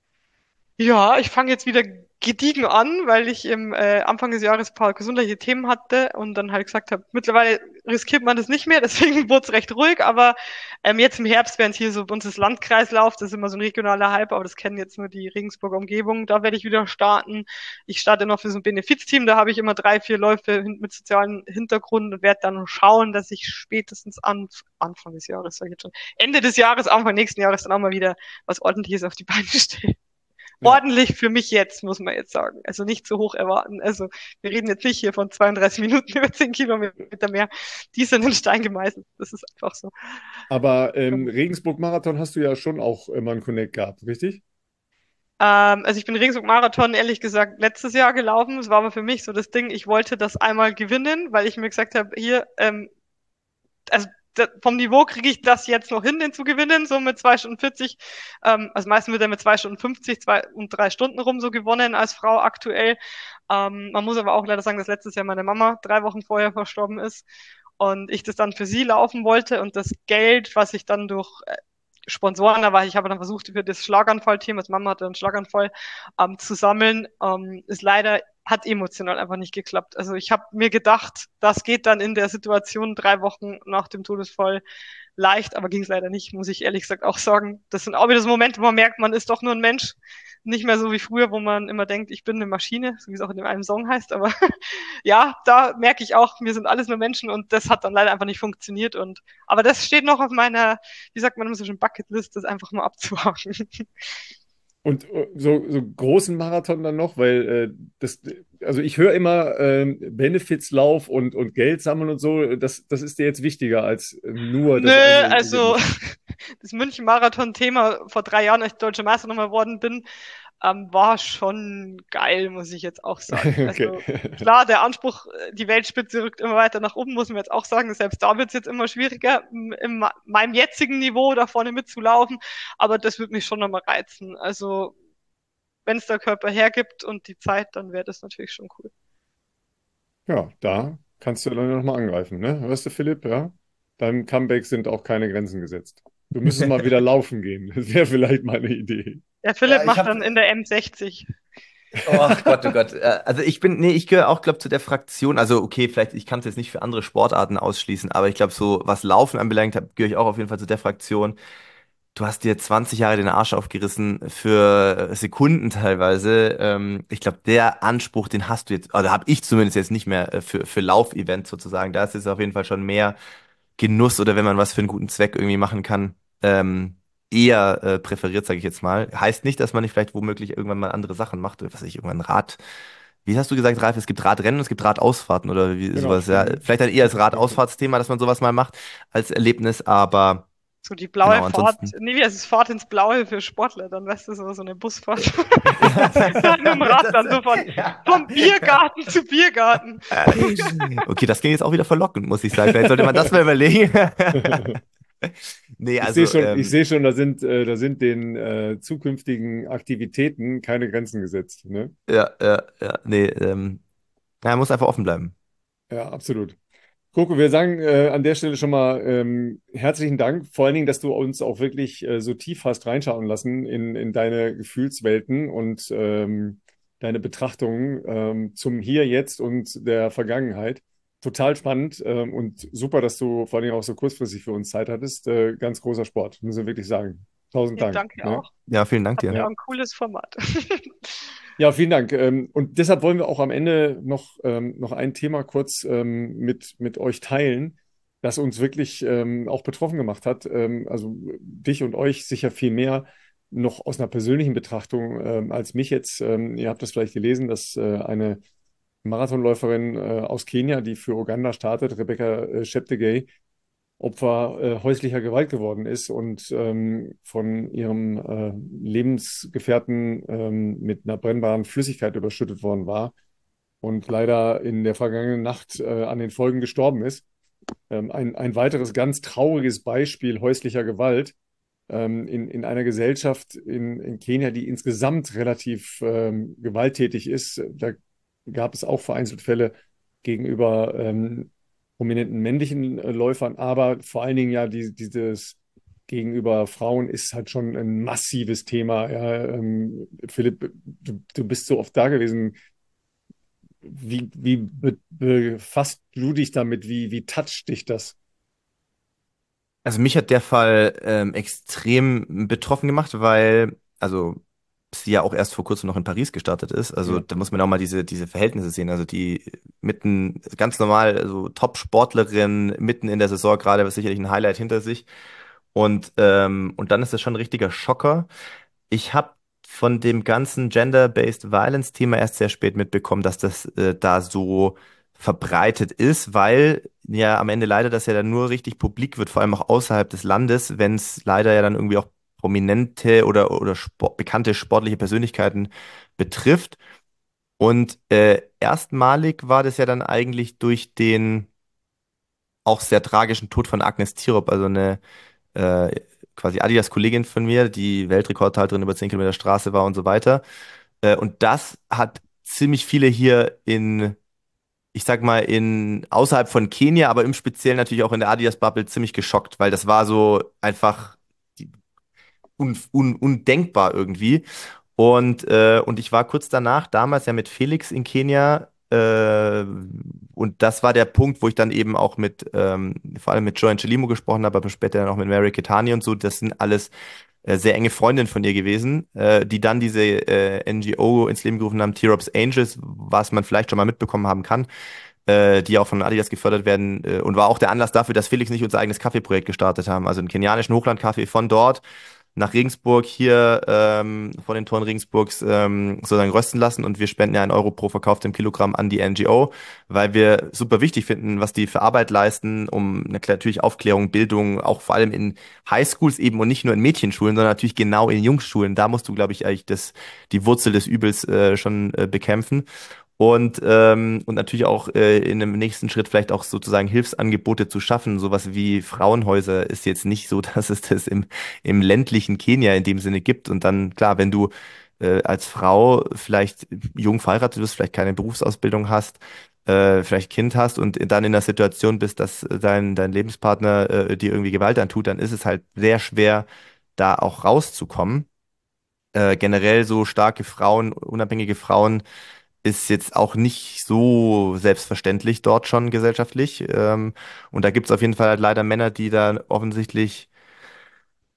Ja, ich fange jetzt wieder gediegen an, weil ich im Anfang des Jahres ein paar gesundheitliche Themen hatte und dann halt gesagt habe, mittlerweile riskiert man das nicht mehr, deswegen wurde es recht ruhig, aber jetzt im Herbst, während hier so bei uns das Landkreislauf, das ist immer so ein regionaler Hype, aber das kennen jetzt nur die Regensburger Umgebung, da werde ich wieder starten. Ich starte noch für so ein Benefizteam, da habe ich immer 3, 4 Läufe mit sozialen Hintergrund und werde dann schauen, dass ich spätestens Anfang des Jahres, sage ich jetzt schon, Ende des Jahres, Anfang nächsten Jahres dann auch mal wieder was Ordentliches auf die Beine stelle. Ja. Ordentlich für mich jetzt, muss man jetzt sagen. Also nicht zu hoch erwarten. Also wir reden jetzt nicht hier von 32 Minuten über 10 Kilometer mehr. Die sind in Stein gemeißelt. Das ist einfach so. Aber Regensburg-Marathon hast du ja schon auch immer einen Connect gehabt, richtig? Also ich bin Regensburg-Marathon ehrlich gesagt letztes Jahr gelaufen. Es war aber für mich so das Ding, ich wollte das einmal gewinnen, weil ich mir gesagt habe, hier, also vom Niveau kriege ich das jetzt noch hin, den zu gewinnen, so mit 2 Stunden 40. Also meistens wird er mit 2 Stunden 50, 2 und 3 Stunden rum so gewonnen als Frau aktuell. Man muss aber auch leider sagen, dass letztes Jahr meine Mama 3 Wochen vorher verstorben ist und ich das dann für sie laufen wollte und das Geld, was ich dann durch Sponsoren, aber ich habe dann versucht, für das Schlaganfallteam, als Mama hatte einen Schlaganfall, zu sammeln, ist leider hat emotional einfach nicht geklappt. Also ich habe mir gedacht, das geht dann in der Situation 3 Wochen nach dem Todesfall leicht, aber ging es leider nicht, muss ich ehrlich gesagt auch sagen. Das sind auch wieder so Momente, wo man merkt, man ist doch nur ein Mensch. Nicht mehr so wie früher, wo man immer denkt, ich bin eine Maschine, so wie es auch in dem einen Song heißt. Aber ja, da merke ich auch, wir sind alles nur Menschen und das hat dann leider einfach nicht funktioniert. Aber das steht noch auf meiner, wie sagt man immer so schön, Bucketlist, das einfach mal abzuhaken. Und so großen Marathon dann noch, weil also ich höre immer Benefizlauf und Geld sammeln und so, das ist dir jetzt wichtiger als nur Nö, das eine also Gewinnen. das München-Marathon-Thema vor 3 Jahren, als ich deutscher Meister nochmal geworden bin, war schon geil, muss ich jetzt auch sagen. Okay. Also klar, der Anspruch, die Weltspitze rückt immer weiter nach oben, muss man jetzt auch sagen. Selbst da wird es jetzt immer schwieriger, in meinem jetzigen Niveau da vorne mitzulaufen. Aber das würde mich schon nochmal reizen. Also wenn es der Körper hergibt und die Zeit, dann wäre das natürlich schon cool. Ja, da kannst du dann nochmal angreifen, ne? Hörst du, Philipp? Ja? Deinem Comeback sind auch keine Grenzen gesetzt. Du müsstest mal wieder laufen gehen. Das wäre vielleicht mal eine Idee. Der Ja, Philipp ich macht habe dann in der M60. Oh Gott, oh Gott. Also ich gehöre auch, glaube zu der Fraktion, also okay, vielleicht, ich kann es jetzt nicht für andere Sportarten ausschließen, aber ich glaube, so was Laufen anbelangt, gehöre ich auch auf jeden Fall zu der Fraktion. Du hast dir 20 Jahre den Arsch aufgerissen für Sekunden teilweise. Ich glaube, der Anspruch, den hast du jetzt, oder habe ich zumindest jetzt nicht mehr für Laufevents sozusagen. Da ist es auf jeden Fall schon mehr Genuss oder wenn man was für einen guten Zweck irgendwie machen kann. eher präferiert, sage ich jetzt mal. Heißt nicht, dass man nicht vielleicht womöglich irgendwann mal andere Sachen macht. Was weiß ich, irgendwann Rad. Wie hast du gesagt, Ralf? Es gibt Radrennen und es gibt Radausfahrten oder wie Genau. sowas. Ja, vielleicht dann eher als Danke. Radausfahrtsthema, dass man sowas mal macht als Erlebnis, aber So die blaue genau, Fahrt, ansonsten. nee, wie heißt es, Fahrt ins Blaue für Sportler, dann weißt du, so eine Busfahrt. Dann mit dem Rad dann so von Biergarten zu Biergarten. Okay, das klingt jetzt auch wieder verlockend, muss ich sagen. Vielleicht sollte man das mal überlegen. Nee, also, Ich sehe schon, da sind den zukünftigen Aktivitäten keine Grenzen gesetzt. Ne? nee, ja, muss einfach offen bleiben. Ja, absolut. Coco, wir sagen an der Stelle schon mal herzlichen Dank. Vor allen Dingen, dass du uns auch wirklich so tief hast reinschauen lassen in deine Gefühlswelten und deine Betrachtungen zum Hier, Jetzt und der Vergangenheit. Total spannend und super, dass du vor allen Dingen auch so kurzfristig für uns Zeit hattest. Ganz großer Sport, müssen wir wirklich sagen. Tausend Ja, Dank. danke Ne? auch. Ja, vielen Dank Habt dir. ihr Ja. auch ein cooles Format. Ja, vielen Dank. Und deshalb wollen wir auch am Ende noch ein Thema kurz mit euch teilen, das uns wirklich auch betroffen gemacht hat. Also dich und euch sicher viel mehr noch aus einer persönlichen Betrachtung als mich jetzt. Ihr habt das vielleicht gelesen, dass eine Marathonläuferin aus Kenia, die für Uganda startet, Rebecca Cheptegei, Opfer häuslicher Gewalt geworden ist und von ihrem Lebensgefährten mit einer brennbaren Flüssigkeit überschüttet worden war und leider in der vergangenen Nacht an den Folgen gestorben ist. Ein weiteres ganz trauriges Beispiel häuslicher Gewalt in einer Gesellschaft in Kenia, die insgesamt relativ gewalttätig ist. Da gab es auch vereinzelt Fälle gegenüber prominenten männlichen Läufern, aber vor allen Dingen ja dieses gegenüber Frauen ist halt schon ein massives Thema. Ja, Philipp, du bist so oft da gewesen. Wie befasst du dich damit? Wie toucht dich das? Also mich hat der Fall extrem betroffen gemacht, weil, also sie ja auch erst vor kurzem noch in Paris gestartet ist. Also Ja. da muss man auch mal diese Verhältnisse sehen. Also die mitten ganz normal, also Top-Sportlerin mitten in der Saison gerade, was sicherlich ein Highlight hinter sich. Und dann ist das schon ein richtiger Schocker. Ich habe von dem ganzen Gender-Based Violence-Thema erst sehr spät mitbekommen, dass das da so verbreitet ist, weil ja am Ende leider das ja dann nur richtig publik wird, vor allem auch außerhalb des Landes, wenn es leider ja dann irgendwie auch prominente oder bekannte sportliche Persönlichkeiten betrifft. Und erstmalig war das ja dann eigentlich durch den auch sehr tragischen Tod von Agnes Tirop, also eine äh, quasi Adidas-Kollegin von mir, die Weltrekordhalterin über 10 Kilometer Straße war und so weiter. Und das hat ziemlich viele hier ich sag mal, außerhalb von Kenia, aber im Speziellen natürlich auch in der Adidas-Bubble ziemlich geschockt, weil das war so einfach undenkbar irgendwie. Und ich war kurz danach, damals ja mit Felix in Kenia, und das war der Punkt, wo ich dann eben auch vor allem mit Joe Angelimo gesprochen habe, aber später dann auch mit Mary Keitany und so. Das sind alles sehr enge Freundinnen von ihr gewesen, die dann diese NGO ins Leben gerufen haben, Tear-Ups Angels, was man vielleicht schon mal mitbekommen haben kann, die auch von Adidas gefördert werden, und war auch der Anlass dafür, dass Felix nicht unser eigenes Kaffeeprojekt gestartet haben, also einen kenianischen Hochlandkaffee von dort nach Regensburg hier vor den Toren Regensburgs sozusagen rösten lassen, und wir spenden ja 1 Euro pro verkauftem Kilogramm an die NGO, weil wir super wichtig finden, was die für Arbeit leisten, um natürlich Aufklärung, Bildung, auch vor allem in Highschools eben und nicht nur in Mädchenschulen, sondern natürlich genau in Jungsschulen. Da musst du, glaube ich, eigentlich die Wurzel des Übels schon bekämpfen. Und natürlich auch in einem nächsten Schritt vielleicht auch sozusagen Hilfsangebote zu schaffen. Sowas wie Frauenhäuser ist jetzt nicht so, dass es das im ländlichen Kenia in dem Sinne gibt. Und dann, klar, wenn du als Frau vielleicht jung verheiratet bist, vielleicht keine Berufsausbildung hast, vielleicht Kind hast und dann in der Situation bist, dass dein Lebenspartner dir irgendwie Gewalt antut, dann ist es halt sehr schwer, da auch rauszukommen. Generell so starke Frauen, unabhängige Frauen ist jetzt auch nicht so selbstverständlich dort schon gesellschaftlich. Und da gibt es auf jeden Fall halt leider Männer, die da offensichtlich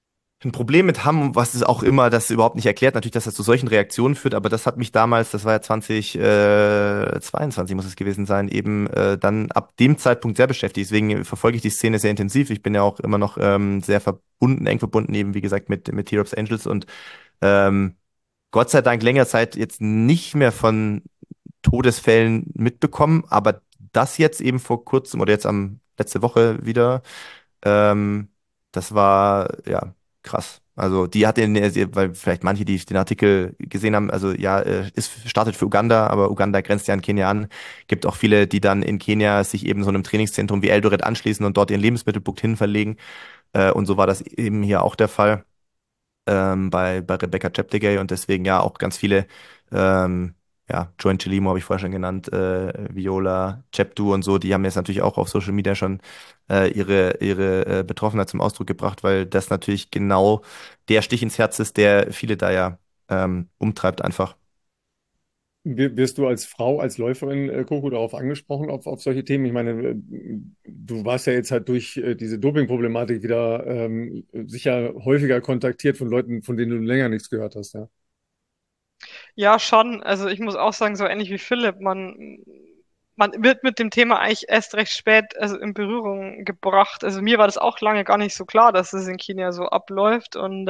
ein Problem mit haben, was es auch immer das überhaupt nicht erklärt, natürlich, dass das zu solchen Reaktionen führt, aber das hat mich damals, das war ja 2022 muss es gewesen sein, eben dann ab dem Zeitpunkt sehr beschäftigt. Deswegen verfolge ich die Szene sehr intensiv. Ich bin ja auch immer noch sehr verbunden, eng verbunden, eben wie gesagt mit Hero of Angels und ähm, Gott sei Dank länger Zeit jetzt nicht mehr von Todesfällen mitbekommen, aber das jetzt eben vor kurzem oder jetzt am letzte Woche wieder, ähm, das war ja krass. Also die hat weil vielleicht manche, die den Artikel gesehen haben, also ja, startet für Uganda, aber Uganda grenzt ja an Kenia an. Gibt auch viele, die dann in Kenia sich eben so einem Trainingszentrum wie Eldoret anschließen und dort ihren Lebensmittelpunkt hin verlegen. Und so war das eben hier auch der Fall bei Rebecca Cheptegei und deswegen ja auch ganz viele, ja, Joan Chelimo habe ich vorher schon genannt, Viola Cheptu und so, die haben jetzt natürlich auch auf Social Media schon ihre Betroffenheit zum Ausdruck gebracht, weil das natürlich genau der Stich ins Herz ist, der viele da ja umtreibt einfach. Wirst du als Frau, als Läuferin, Coco, darauf angesprochen, auf solche Themen? Ich meine, du warst ja jetzt halt durch diese Doping-Problematik wieder sicher häufiger kontaktiert von Leuten, von denen du länger nichts gehört hast, ja? Ja, schon. Also ich muss auch sagen, so ähnlich wie Philipp, man wird mit dem Thema eigentlich erst recht spät also in Berührung gebracht. Also mir war das auch lange gar nicht so klar, dass es in Kenia so abläuft. Und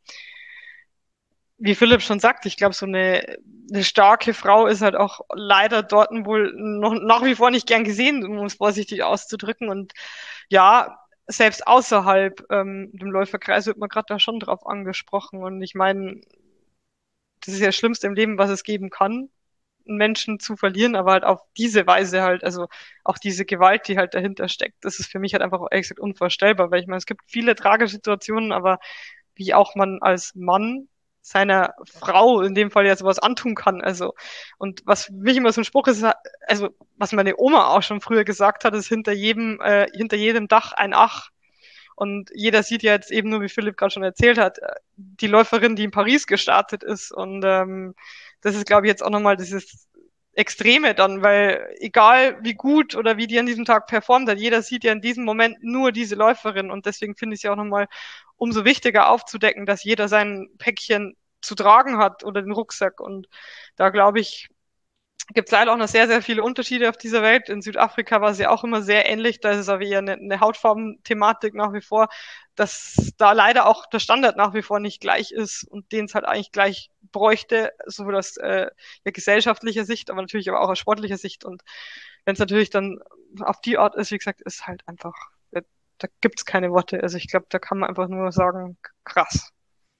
wie Philipp schon sagt, ich glaube, so eine starke Frau ist halt auch leider dort wohl noch nach wie vor nicht gern gesehen, um es vorsichtig auszudrücken. Und ja, selbst außerhalb dem Läuferkreis wird man gerade da schon drauf angesprochen. Und ich meine, das ist ja das Schlimmste im Leben, was es geben kann, einen Menschen zu verlieren, aber halt auf diese Weise halt, also auch diese Gewalt, die halt dahinter steckt, das ist für mich halt einfach ehrlich gesagt unvorstellbar, weil ich meine, es gibt viele tragische Situationen, aber wie auch man als Mann seiner Frau in dem Fall ja sowas antun kann, also und was für mich immer so ein Spruch ist, also was meine Oma auch schon früher gesagt hat, ist hinter jedem Dach ein Ach. Und jeder sieht ja jetzt eben nur, wie Philipp gerade schon erzählt hat, die Läuferin, die in Paris gestartet ist. Und das ist, glaube ich, jetzt auch nochmal dieses Extreme dann, weil egal wie gut oder wie die an diesem Tag performt hat, jeder sieht ja in diesem Moment nur diese Läuferin. Und deswegen finde ich es ja auch nochmal umso wichtiger aufzudecken, dass jeder sein Päckchen zu tragen hat oder den Rucksack. Und da glaube ich, gibt es leider auch noch sehr, sehr viele Unterschiede auf dieser Welt. In Südafrika war es ja auch immer sehr ähnlich. Da ist es aber eher eine Hautfarben-Thematik nach wie vor, dass da leider auch der Standard nach wie vor nicht gleich ist und den es halt eigentlich gleich bräuchte, sowohl aus ja, gesellschaftlicher Sicht, aber natürlich aber auch aus sportlicher Sicht. Und wenn es natürlich dann auf die Art ist, wie gesagt, ist halt einfach, da gibt es keine Worte. Also ich glaube, da kann man einfach nur sagen, krass.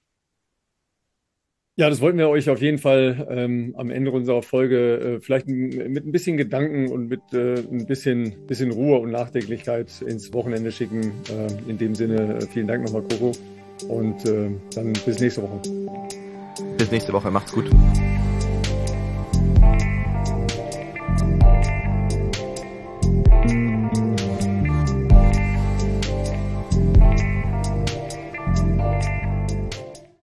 Ja, das wollten wir euch auf jeden Fall am Ende unserer Folge vielleicht mit ein bisschen Gedanken und mit ein bisschen Ruhe und Nachdenklichkeit ins Wochenende schicken. In dem Sinne, vielen Dank nochmal, Coco. Und dann bis nächste Woche. Bis nächste Woche, macht's gut.